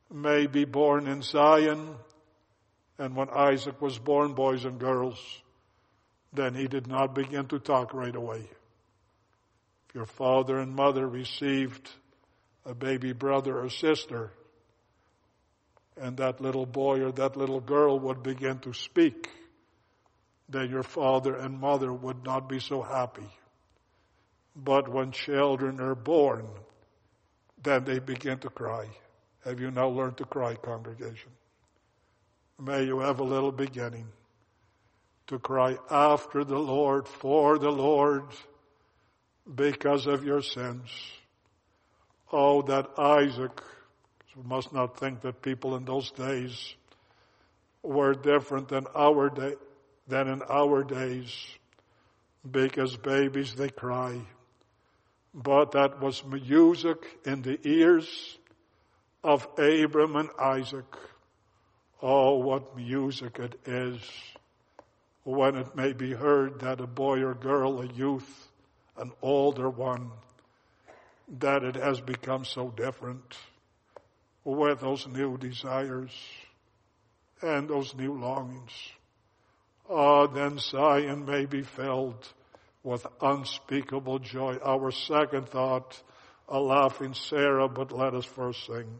[SPEAKER 1] may be born in Zion. And when Isaac was born, boys and girls, then he did not begin to talk right away. If your father and mother received a baby brother or sister, and that little boy or that little girl would begin to speak, then your father and mother would not be so happy. But when children are born, then they begin to cry. Have you now learned to cry, congregation? May you have a little beginning to cry after the Lord, for the Lord, because of your sins. Oh, that Isaac, we must not think that people in those days were different than in our days, because babies, they cry. But that was music in the ears of Abram and Isaac. Oh, what music it is when it may be heard that a boy or girl, a youth, an older one, that it has become so different with those new desires and those new longings. Oh, then Zion may be filled with unspeakable joy. Our second thought, a laughing Sarah, but let us first sing.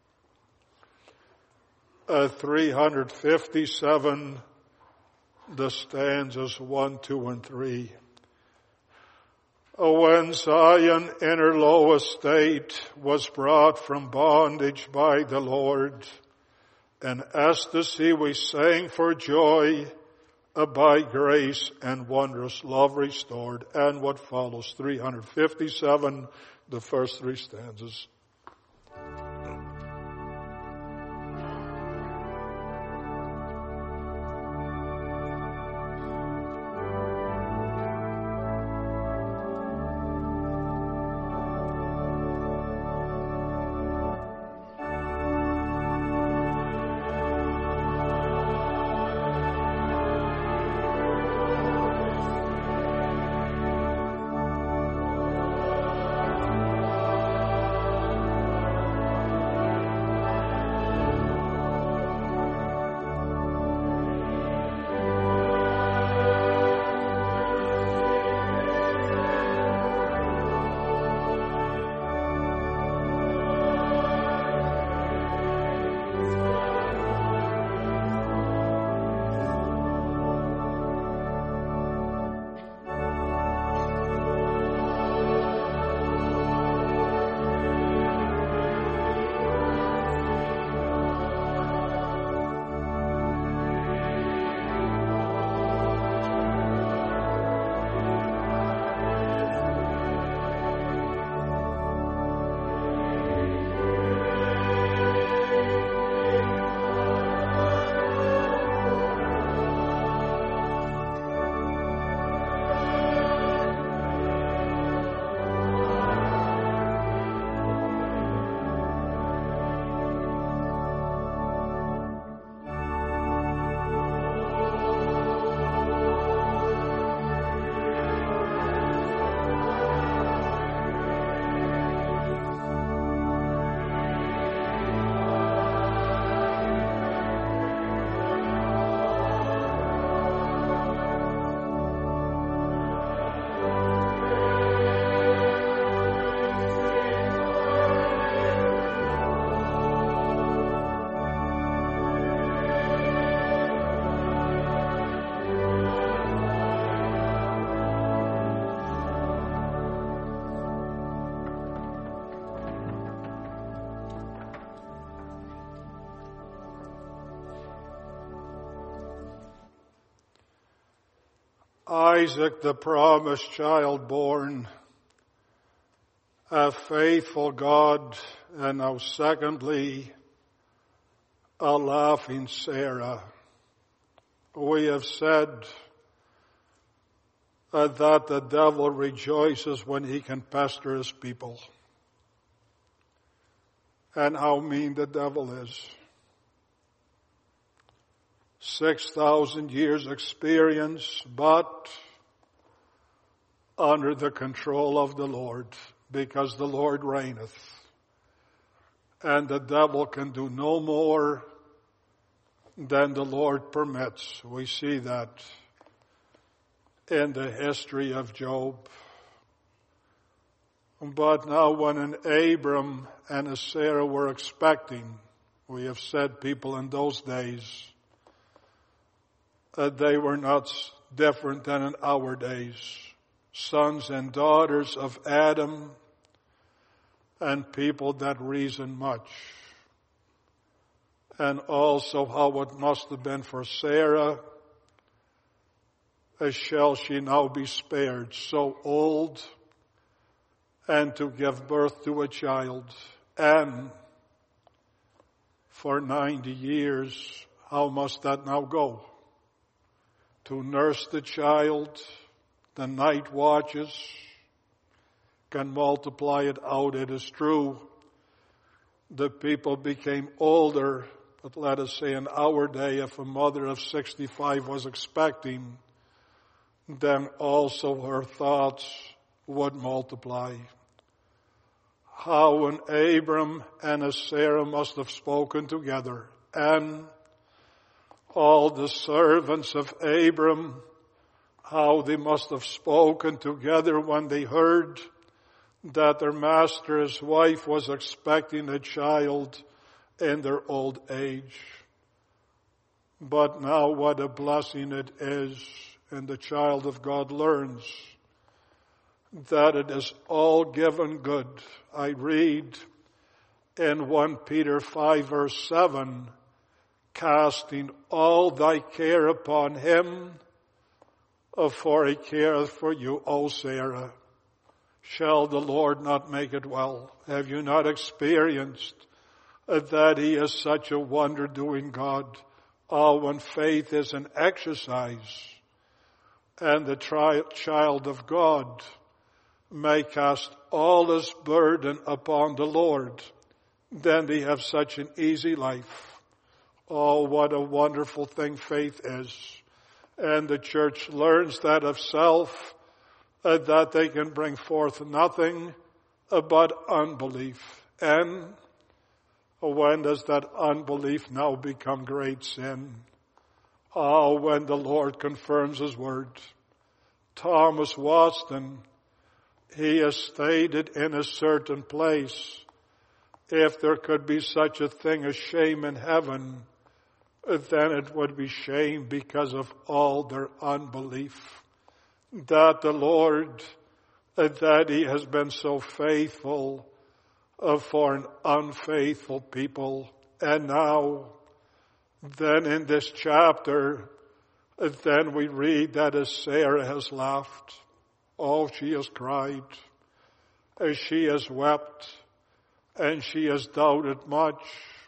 [SPEAKER 1] 357, the stanzas 1, 2, and 3. When Zion in her low estate was brought from bondage by the Lord, and ecstasy we sang for joy, by grace and wondrous love restored. And what follows, 357, the first three stanzas. Isaac, the promised child born, a faithful God, and now secondly, a laughing Sarah. We have said that the devil rejoices when he can pester his people. And how mean the devil is. 6,000 years experience, but under the control of the Lord, because the Lord reigneth. and the devil can do no more than the Lord permits. We see that in the history of Job. But now when an Abram and a Sarah were expecting, we have said people in those days, they were not different than in our days. Sons and daughters of Adam, and people that reason much. And also how it must have been for Sarah, as shall she now be spared, so old, and to give birth to a child, and for 90 years, how must that now go? To nurse the child, the night watches, can multiply it out, it is true. The people became older, but let us say in our day, if a mother of 65 was expecting, then also her thoughts would multiply. How an Abram and a Sarah must have spoken together, and all the servants of Abram, how they must have spoken together when they heard that their master's wife was expecting a child in their old age. But now what a blessing it is, and the child of God learns that it is all given good. I read in 1 Peter 5 verse 7, casting all thy care upon him, for he careth for you, O Sarah. Shall the Lord not make it well? Have you not experienced that he is such a wonder-doing God? Oh, when faith is an exercise, and the child of God may cast all his burden upon the Lord, then they have such an easy life. Oh, what a wonderful thing faith is. And the church learns that of self, that they can bring forth nothing but unbelief. And when does that unbelief now become great sin? Oh, when the Lord confirms his word. Thomas Watson, he has stated in a certain place, if there could be such a thing as shame in heaven, then it would be shame because of all their unbelief. That the Lord, that he has been so faithful for an unfaithful people. And now, then in this chapter, then we read that as Sarah has laughed, oh, she has cried, as she has wept, and she has doubted much.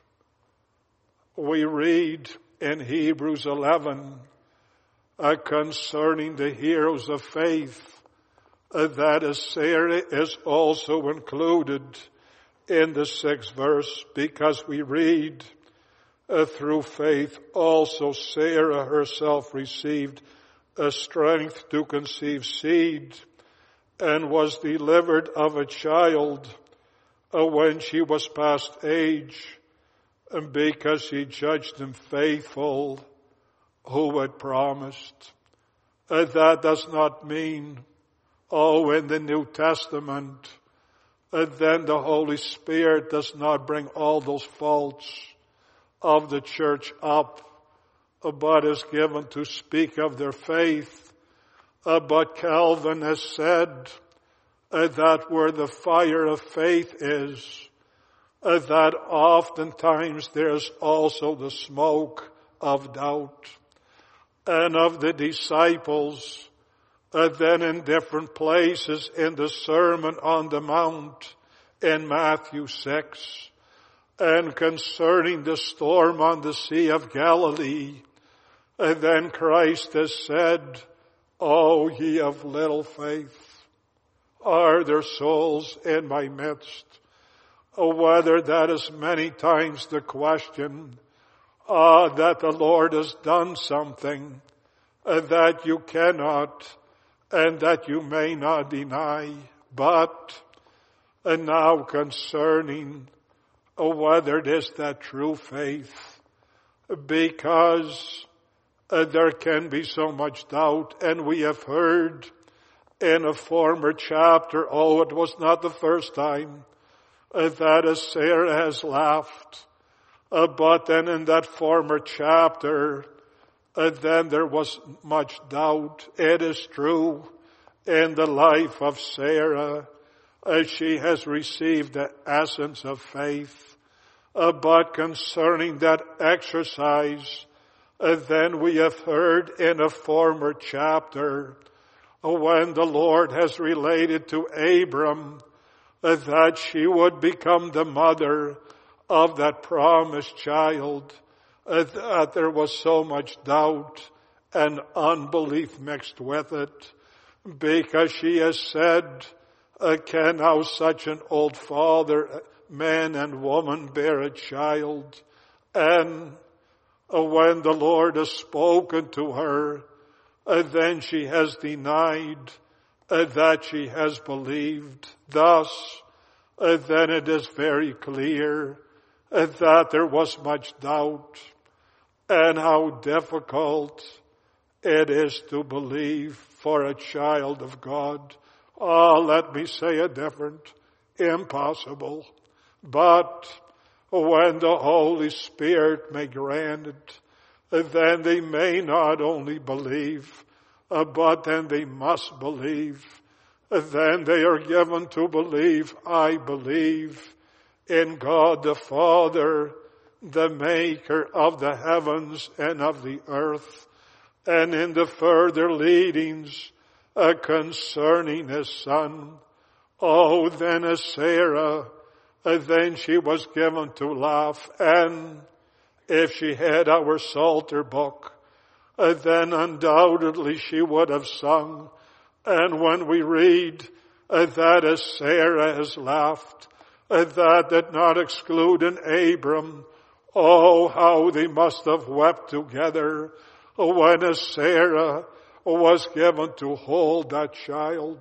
[SPEAKER 1] We read in Hebrews 11 concerning the heroes of faith, that as Sarah is also included in the 6th verse, because we read, through faith also Sarah herself received a strength to conceive seed, and was delivered of a child when she was past age, and because she judged him faithful who had promised. That does not mean, in the New Testament, then the Holy Spirit does not bring all those faults of the church up, but is given to speak of their faith. But Calvin has said that where the fire of faith is, that oftentimes there's also the smoke of doubt. And of the disciples, then in different places in the Sermon on the Mount in Matthew 6, and concerning the storm on the Sea of Galilee, and then Christ has said, "O ye of little faith, are there souls in my midst?" Whether that is many times the question, that the Lord has done something that you cannot and that you may not deny, but now concerning whether it is that true faith, because there can be so much doubt. And we have heard in a former chapter, it was not the first time that Sarah has laughed. But then in that former chapter, then there was much doubt. It is true, in the life of Sarah, she has received the essence of faith. But concerning that exercise, then we have heard in a former chapter, when the Lord has related to Abram that she would become the mother of that promised child, that there was so much doubt and unbelief mixed with it, because she has said, can now such an old father, man and woman, bear a child? And when the Lord has spoken to her, then she has denied that she has believed. Thus, then it is very clear that there was much doubt, and how difficult it is to believe for a child of God. Let me say it different. Impossible. But when the Holy Spirit may grant it, then they may not only believe, but then they must believe. Then they are given to believe, I believe in God the Father, the maker of the heavens and of the earth, and in the further leadings concerning his Son. Then as Sarah, then she was given to laugh, and if she had our Psalter book, then undoubtedly she would have sung. And when we read that as Sarah has laughed, that did not exclude an Abram, how they must have wept together when as Sarah was given to hold that child.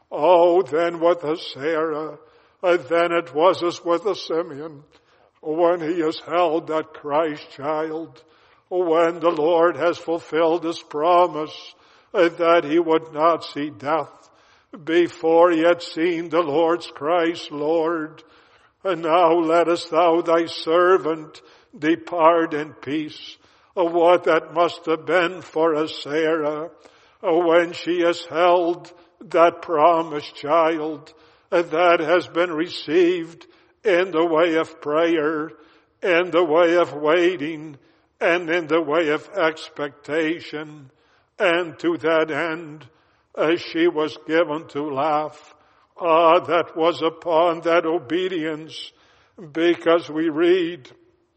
[SPEAKER 1] Then with a Sarah, then it was as with a Simeon, when he has held that Christ child, when the Lord has fulfilled his promise that he would not see death before he had seen the Lord's Christ, Lord. And now lettest thou thy servant depart in peace. What that must have been for a Sarah when she has held that promised child that has been received in the way of prayer, in the way of waiting, and in the way of expectation. And to that end, she was given to laugh. That was upon that obedience, because we read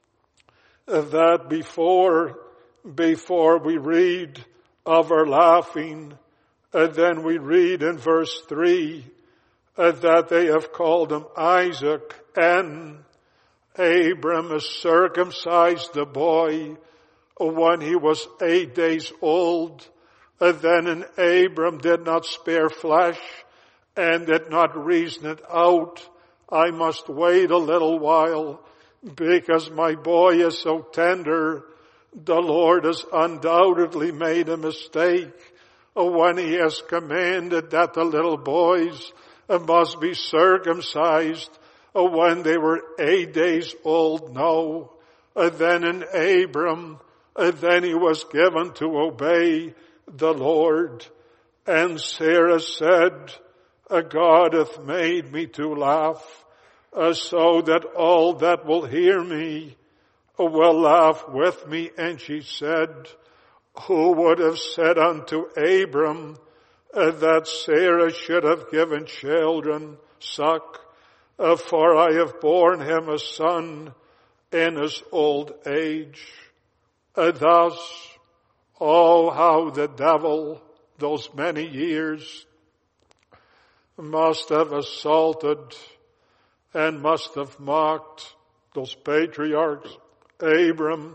[SPEAKER 1] that before we read of her laughing, then we read in verse 3 that they have called him Isaac, and Abram has circumcised the boy when he was 8 days old. Then Abram did not spare flesh and did not reason it out. I must wait a little while because my boy is so tender. The Lord has undoubtedly made a mistake when he has commanded that the little boys must be circumcised when they were 8 days old. No. Then in Abram, then he was given to obey the Lord. And Sarah said, God hath made me to laugh, so that all that will hear me will laugh with me. And she said, who would have said unto Abram that Sarah should have given children suck? For I have borne him a son in his old age. Thus, how the devil, those many years, must have assaulted and must have mocked those patriarchs, Abram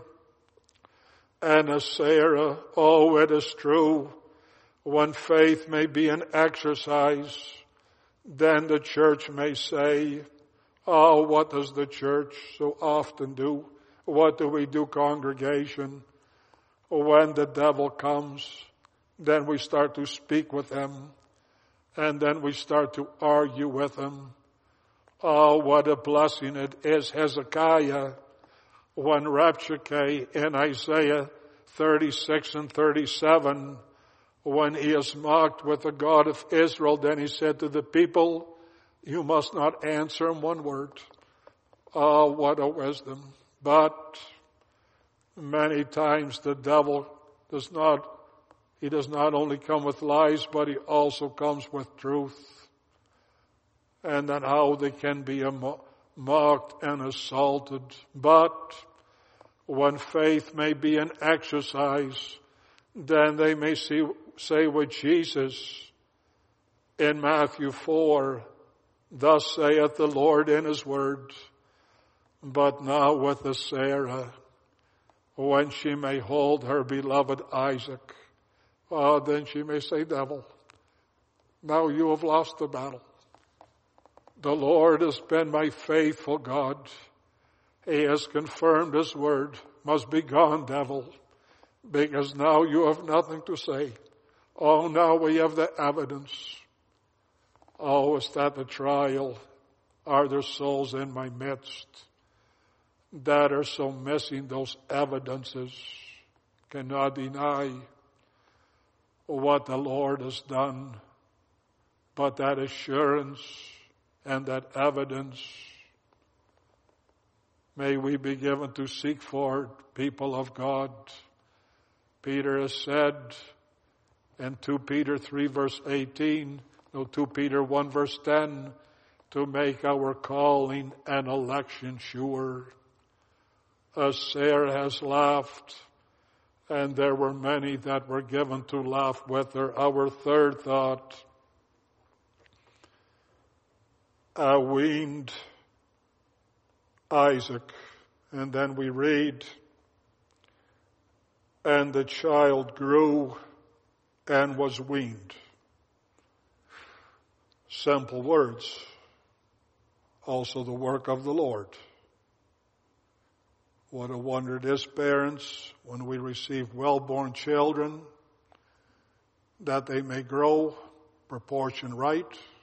[SPEAKER 1] and Sarah. It is true, when faith may be an exercise, then the church may say, Oh, what does the church so often do? What do we do, congregation? When the devil comes, then we start to speak with him, and then we start to argue with him. Oh, what a blessing it is, Hezekiah, when Rabshakeh in Isaiah 36 and 37, when he is mocked with the God of Israel, then he said to the people, you must not answer him one word. Oh, what a wisdom. But many times the devil does not only come with lies, but he also comes with truth. And then how they can be mocked and assaulted. But when faith may be an exercise, then they may say with Jesus in Matthew 4, thus saith the Lord in his word. But now with the Sarah, when she may hold her beloved Isaac, then she may say, devil, now you have lost the battle. The Lord has been my faithful God. He has confirmed his word. Must be gone, devil, because now you have nothing to say. Oh, now we have the evidence. Oh, is that the trial? Are there souls in my midst that are so missing those evidences, cannot deny what the Lord has done, but that assurance and that evidence may we be given to seek for, people of God. Peter has said in 2 Peter 3 verse 18, 2 Peter 1 verse 10, to make our calling and election sure. As Sarah has laughed, and there were many that were given to laugh with her. Our third thought, weaned Isaac. And then we read, and the child grew and was weaned. Simple words. Also the work of the Lord. What a wonder it is, parents, when we receive well-born children, that they may grow proportion right.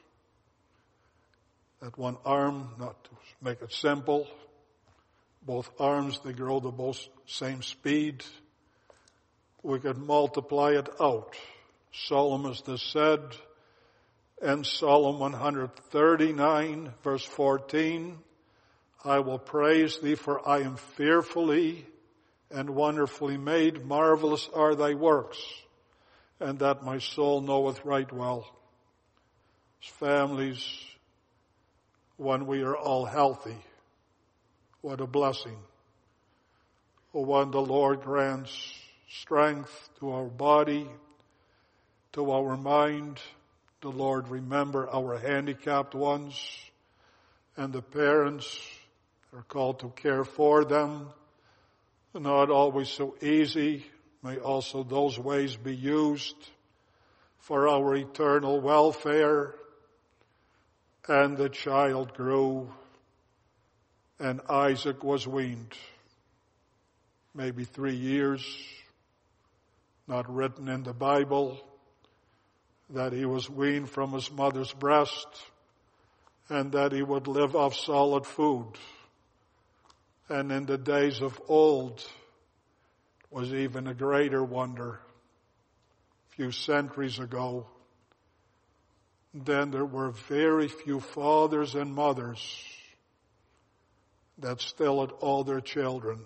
[SPEAKER 1] That one arm, not to make it simple, both arms, they grow the both same speed. We could multiply it out. Solomon has said in Psalm 139, verse 14, I will praise thee, for I am fearfully and wonderfully made. Marvelous are thy works, and that my soul knoweth right well. As families, when we are all healthy, what a blessing. When the Lord grants strength to our body, to our mind, the Lord remember our handicapped ones, and the parents are called to care for them. Not always so easy. May also those ways be used for our eternal welfare. And the child grew, and Isaac was weaned. Maybe 3 years, not written in the Bible, that he was weaned from his mother's breast, and that he would live off solid food. And in the days of old was even a greater wonder. A few centuries ago, then there were very few fathers and mothers that still had all their children.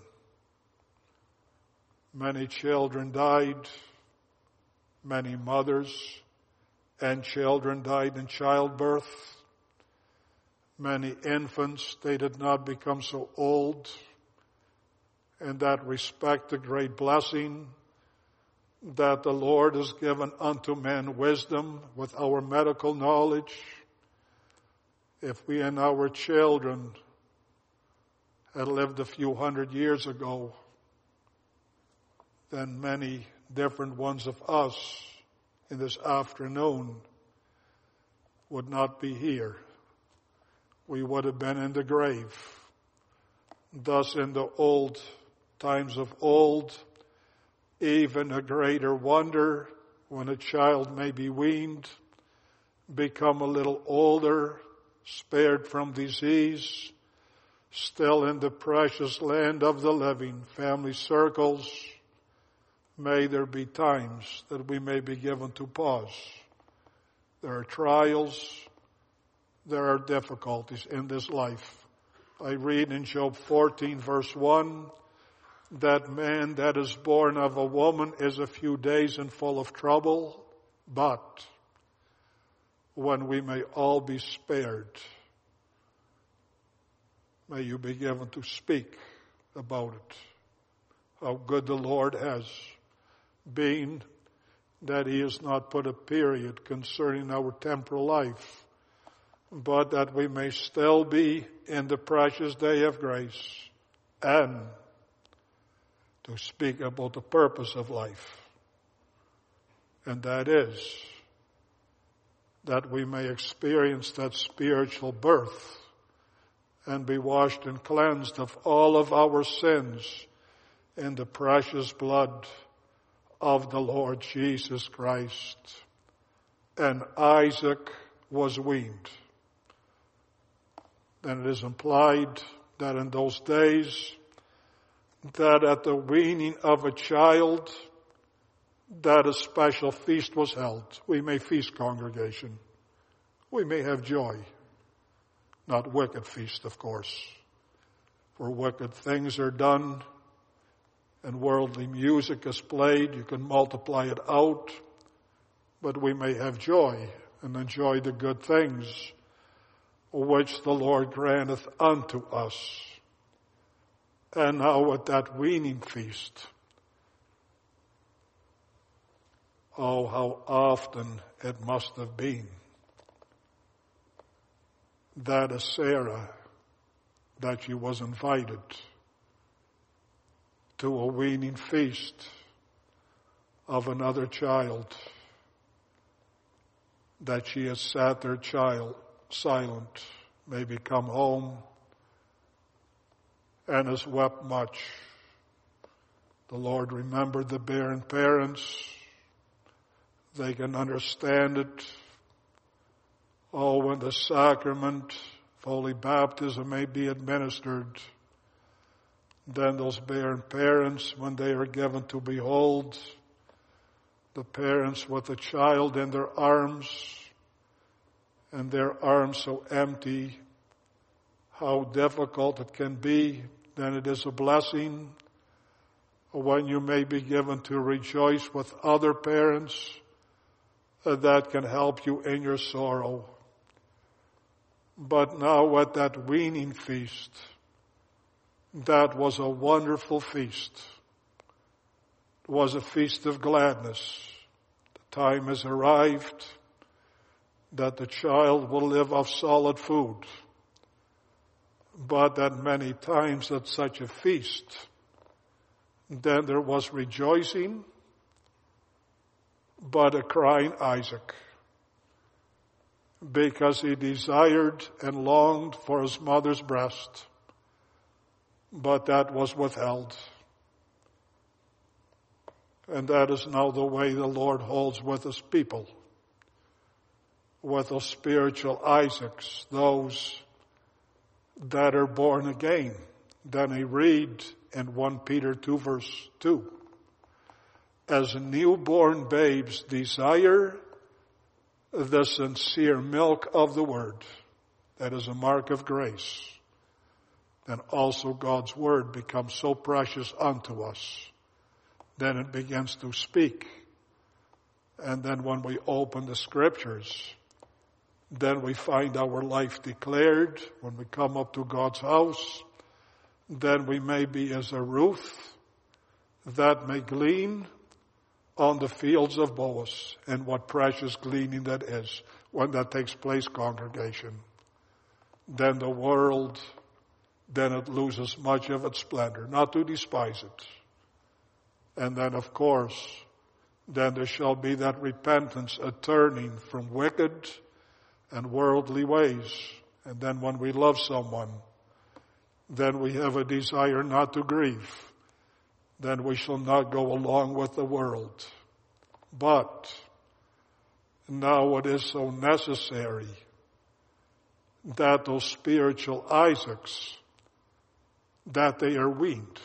[SPEAKER 1] Many children died. Many mothers and children died in childbirth. Many infants, they did not become so old. In that respect, a great blessing that the Lord has given unto men wisdom with our medical knowledge. If we and our children had lived a few hundred years ago, then many different ones of us in this afternoon would not be here. we would have been in the grave. Thus in the old times of old, even a greater wonder when a child may be weaned, become a little older, spared from disease, still in the precious land of the living, family circles, may there be times that we may be given to pause. There are trials, there are difficulties in this life. I read in Job 14 verse 1, that man that is born of a woman is a few days and full of trouble, but when we may all be spared, may you be given to speak about it. How good the Lord has been, that he has not put a period concerning our temporal life, but that we may still be in the precious day of grace and to speak about the purpose of life. And that is that we may experience that spiritual birth and be washed and cleansed of all of our sins in the precious blood of the Lord Jesus Christ. And Isaac was weaned. Then it is implied that in those days, that at the weaning of a child, that a special feast was held. We may feast, congregation. We may have joy. Not wicked feast, of course. For wicked things are done and worldly music is played. You can multiply it out. But we may have joy and enjoy the good things which the Lord granteth unto us. And now at that weaning feast, oh, how often it must have been that a Sarah, that she was invited to a weaning feast of another child, that she has sat there silent, maybe come home and has wept much. The Lord remembered the barren parents. They can understand it. Oh, when the sacrament of Holy Baptism may be administered, then those barren parents, when they are given to behold the parents with a child in their arms, and their arms so empty, how difficult it can be. Then it is a blessing when you may be given to rejoice with other parents that can help you in your sorrow. But now at that weaning feast, that was a wonderful feast. It was a feast of gladness. The time has arrived that the child will live off solid food. But that many times at such a feast, then there was rejoicing, but a crying Isaac, because he desired and longed for his mother's breast, but that was withheld. And that is now the way the Lord holds with his people, with those spiritual Isaacs, those that are born again. Then I read in 1 Peter 2 verse 2, as newborn babes desire the sincere milk of the word, that is a mark of grace, then also God's word becomes so precious unto us. Then it begins to speak. And then when we open the scriptures, then we find our life declared. When we come up to God's house, then we may be as a Ruth that may glean on the fields of Boaz. And what precious gleaning that is when that takes place, congregation. Then the world, then it loses much of its splendor, not to despise it. And then of course, then there shall be that repentance, a turning from wicked and worldly ways, And then when we love someone, then we have a desire not to grieve. Then we shall not go along with the world. But now it is so necessary that those spiritual Isaacs, that they are weaned.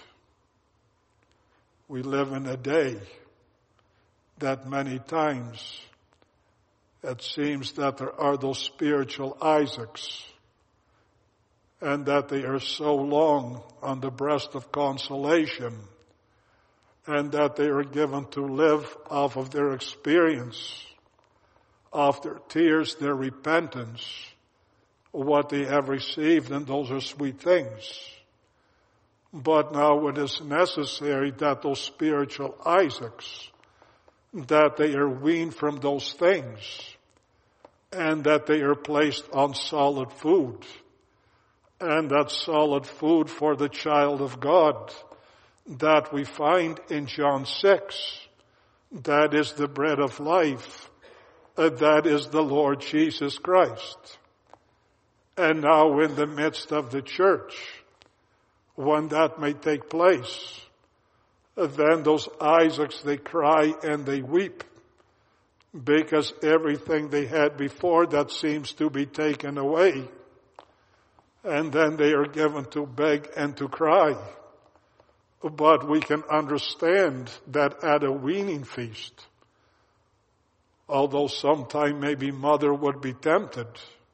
[SPEAKER 1] We live in a day that many times it seems that there are those spiritual Isaacs, and that they are so long on the breast of consolation, and that they are given to live off of their experience, of their tears, their repentance, what they have received, and those are sweet things. But now it is necessary that those spiritual Isaacs, that they are weaned from those things, and that they are placed on solid food. And that solid food for the child of God that we find in John 6, that is the bread of life, that is the Lord Jesus Christ. And now in the midst of the church, when that may take place, then those Isaacs, they cry and they weep, because everything they had before that seems to be taken away. And then they are given to beg and to cry. But we can understand that at a weaning feast, although sometime maybe mother would be tempted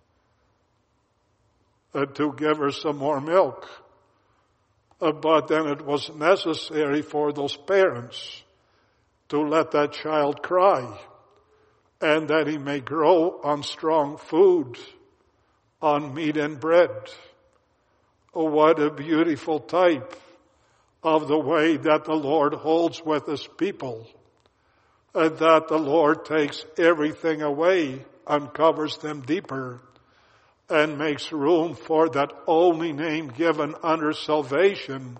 [SPEAKER 1] to give her some more milk, but then it was necessary for those parents to let that child cry, and that he may grow on strong food, on meat and bread. Oh, what a beautiful type of the way that the Lord holds with his people, and that the Lord takes everything away, uncovers them deeper, and makes room for that only name given under salvation,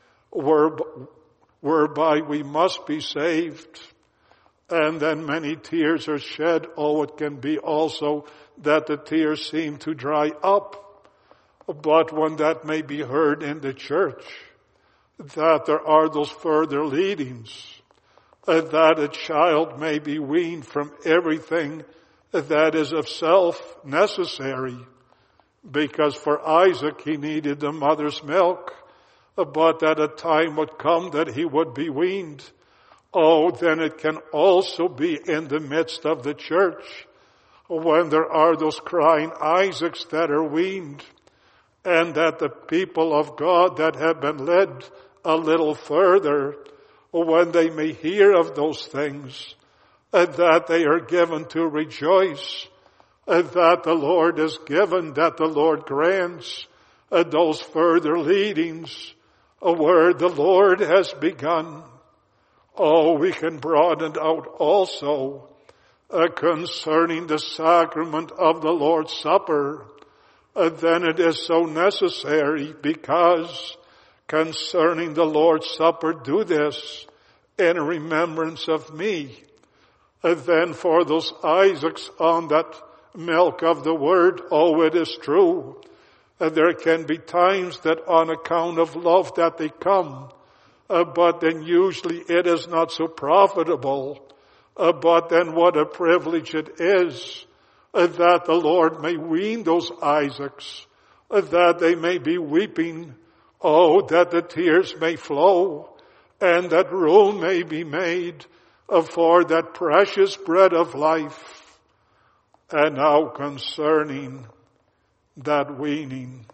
[SPEAKER 1] whereby we must be saved. And then many tears are shed. Oh, it can be also that the tears seem to dry up. But when that may be heard in the church, that there are those further leadings, that a child may be weaned from everything that is of self necessary. Because for Isaac he needed the mother's milk, but that a time would come that he would be weaned. Oh, then it can also be in the midst of the church, when there are those crying Isaacs that are weaned, and that the people of God that have been led a little further, when they may hear of those things, that they are given to rejoice, that the Lord is given, that the Lord grants those further leadings where the Lord has begun. Oh, we can broaden it out also concerning the sacrament of the Lord's Supper. Then it is so necessary, because concerning the Lord's Supper, do this in remembrance of me. Then for those Isaacs on that milk of the Word, oh, it is true. There can be times that on account of love that they come, but then usually it is not so profitable. But then what a privilege it is that the Lord may wean those Isaacs, that they may be weeping, oh, that the tears may flow, and that room may be made for that precious bread of life. And now concerning that weaning,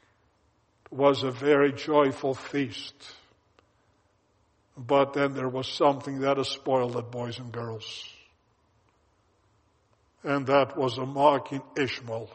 [SPEAKER 1] was a very joyful feast. But then there was something that has spoiled it, boys and girls. And that was a mocking Ishmael.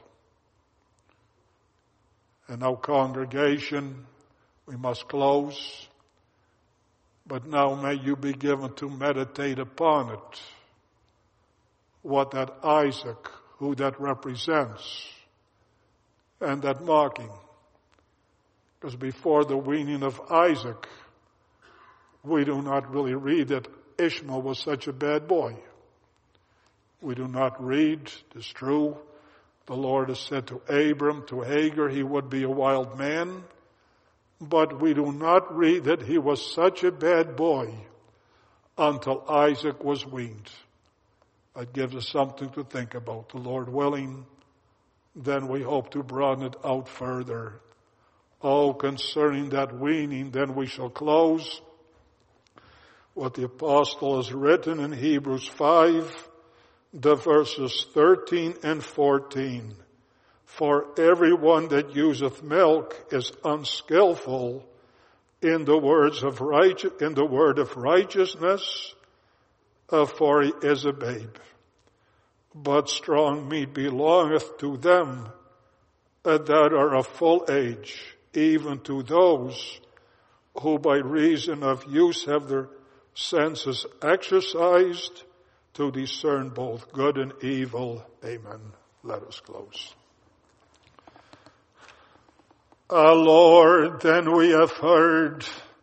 [SPEAKER 1] And now, congregation, we must close. But now may you be given to meditate upon it. What that Isaac, who that represents, and that mocking. Because before the weaning of Isaac, we do not really read that Ishmael was such a bad boy. We do not read, it's true, The Lord has said to Abram, to Hagar, he would be a wild man. But we do not read that he was such a bad boy until Isaac was weaned. That gives us something to think about. The Lord willing, then we hope to broaden it out further. Oh, concerning that weaning, then we shall close what the apostle has written in Hebrews 5, the verses 13 and 14. For everyone that useth milk is unskillful in the word of righteousness, for he is a babe. But strong meat belongeth to them that are of full age, even to those who by reason of use have their senses exercised to discern both good and evil. Amen. Let us close. Lord, then we have heard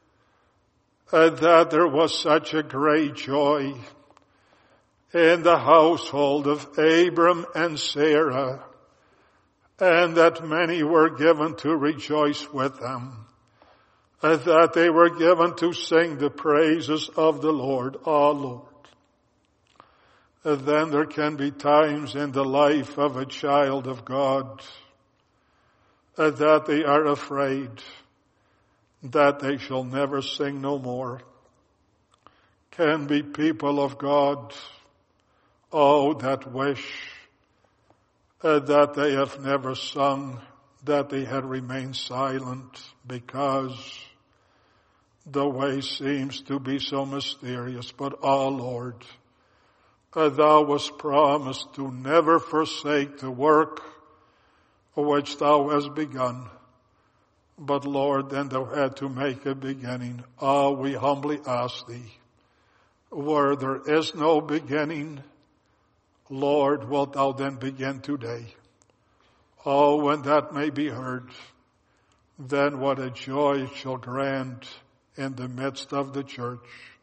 [SPEAKER 1] that there was such a great joy in the household of Abram and Sarah, and that many were given to rejoice with them, that they were given to sing the praises of the Lord, our Lord. Then there can be times in the life of a child of God that they are afraid that they shall never sing no more. Can be people of God, oh, that wish that they have never sung, that they had remained silent, because the way seems to be so mysterious. But, oh Lord, thou wast promised to never forsake the work which thou hast begun. But Lord, then thou had to make a beginning. Oh, we humbly ask thee, where there is no beginning, Lord, wilt thou then begin today? Oh, when that may be heard, then what a joy it shall grant in the midst of the church.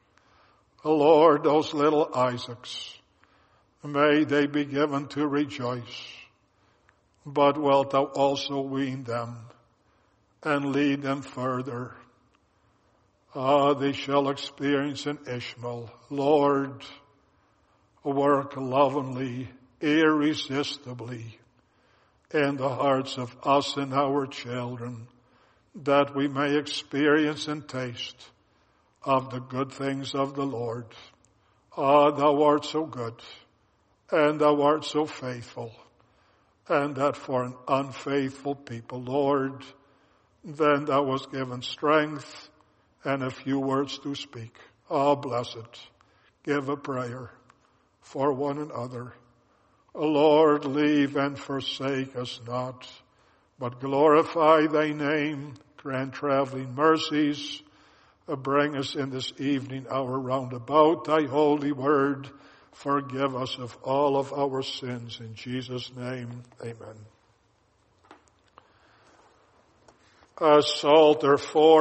[SPEAKER 1] Lord, those little Isaacs, may they be given to rejoice. But wilt thou also wean them and lead them further? They shall experience an Ishmael. Lord, work lovingly, irresistibly in the hearts of us and our children, that we may experience and taste of the good things of the Lord. Thou art so good, and thou art so faithful. And that for an unfaithful people, Lord, then thou wast given strength and a few words to speak. Bless it. Give a prayer for one another. Lord, leave and forsake us not, but glorify thy name. Grant traveling mercies. Bring us in this evening hour round about thy holy word. Forgive us of all of our sins. In Jesus' name, amen. Psalter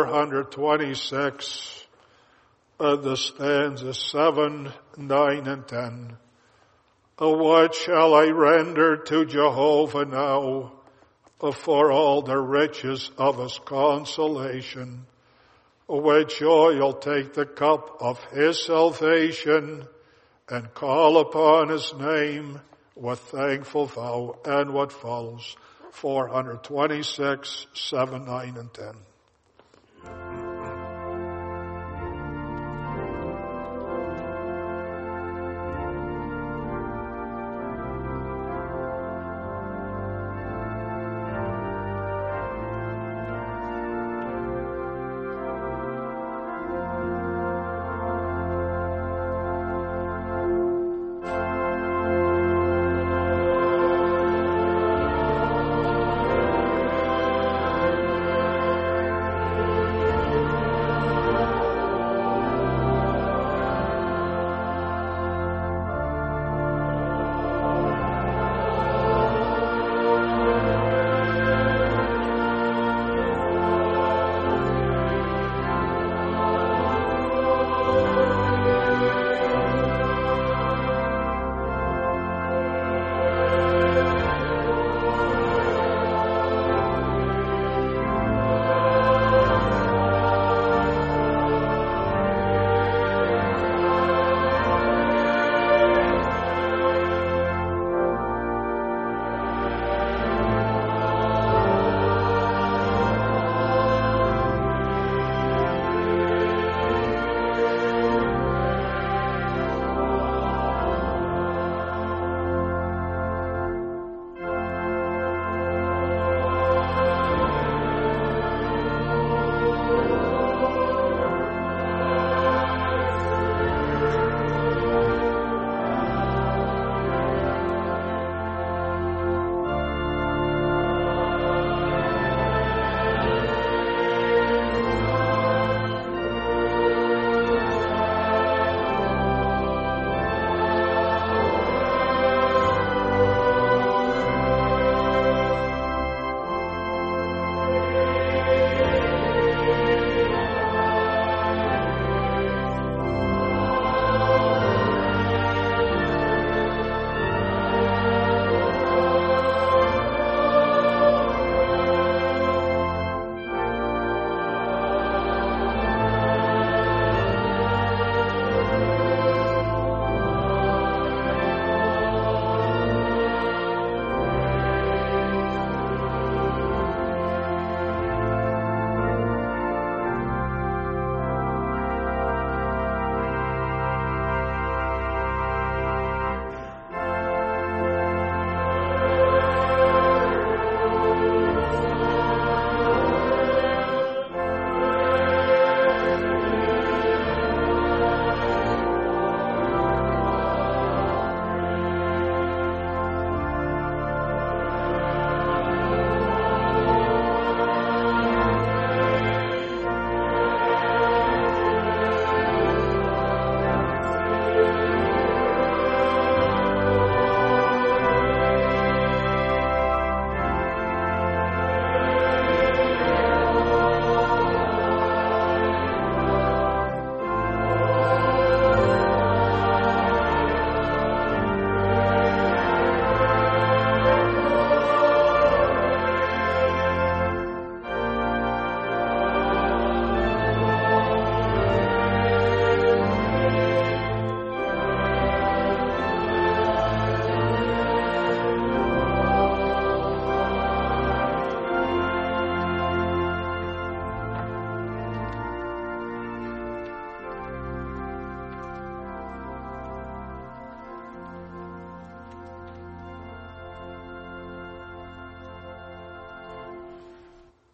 [SPEAKER 1] 426, the stanzas 7, 9, and 10. What shall I render to Jehovah now for all the riches of his consolation? With joy I'll take the cup of his salvation and call upon his name with thankful vow. And what follows? 426, 7, 9, and 10.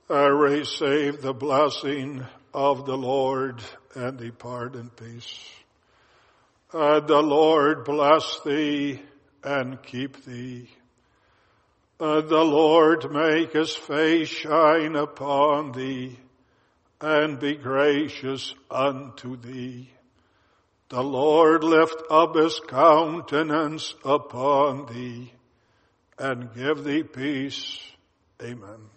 [SPEAKER 1] receive the blessing of the Lord and depart in peace. The Lord bless thee and keep thee. The Lord make his face shine upon thee and be gracious unto thee. The Lord lift up his countenance upon thee and give thee peace. Amen.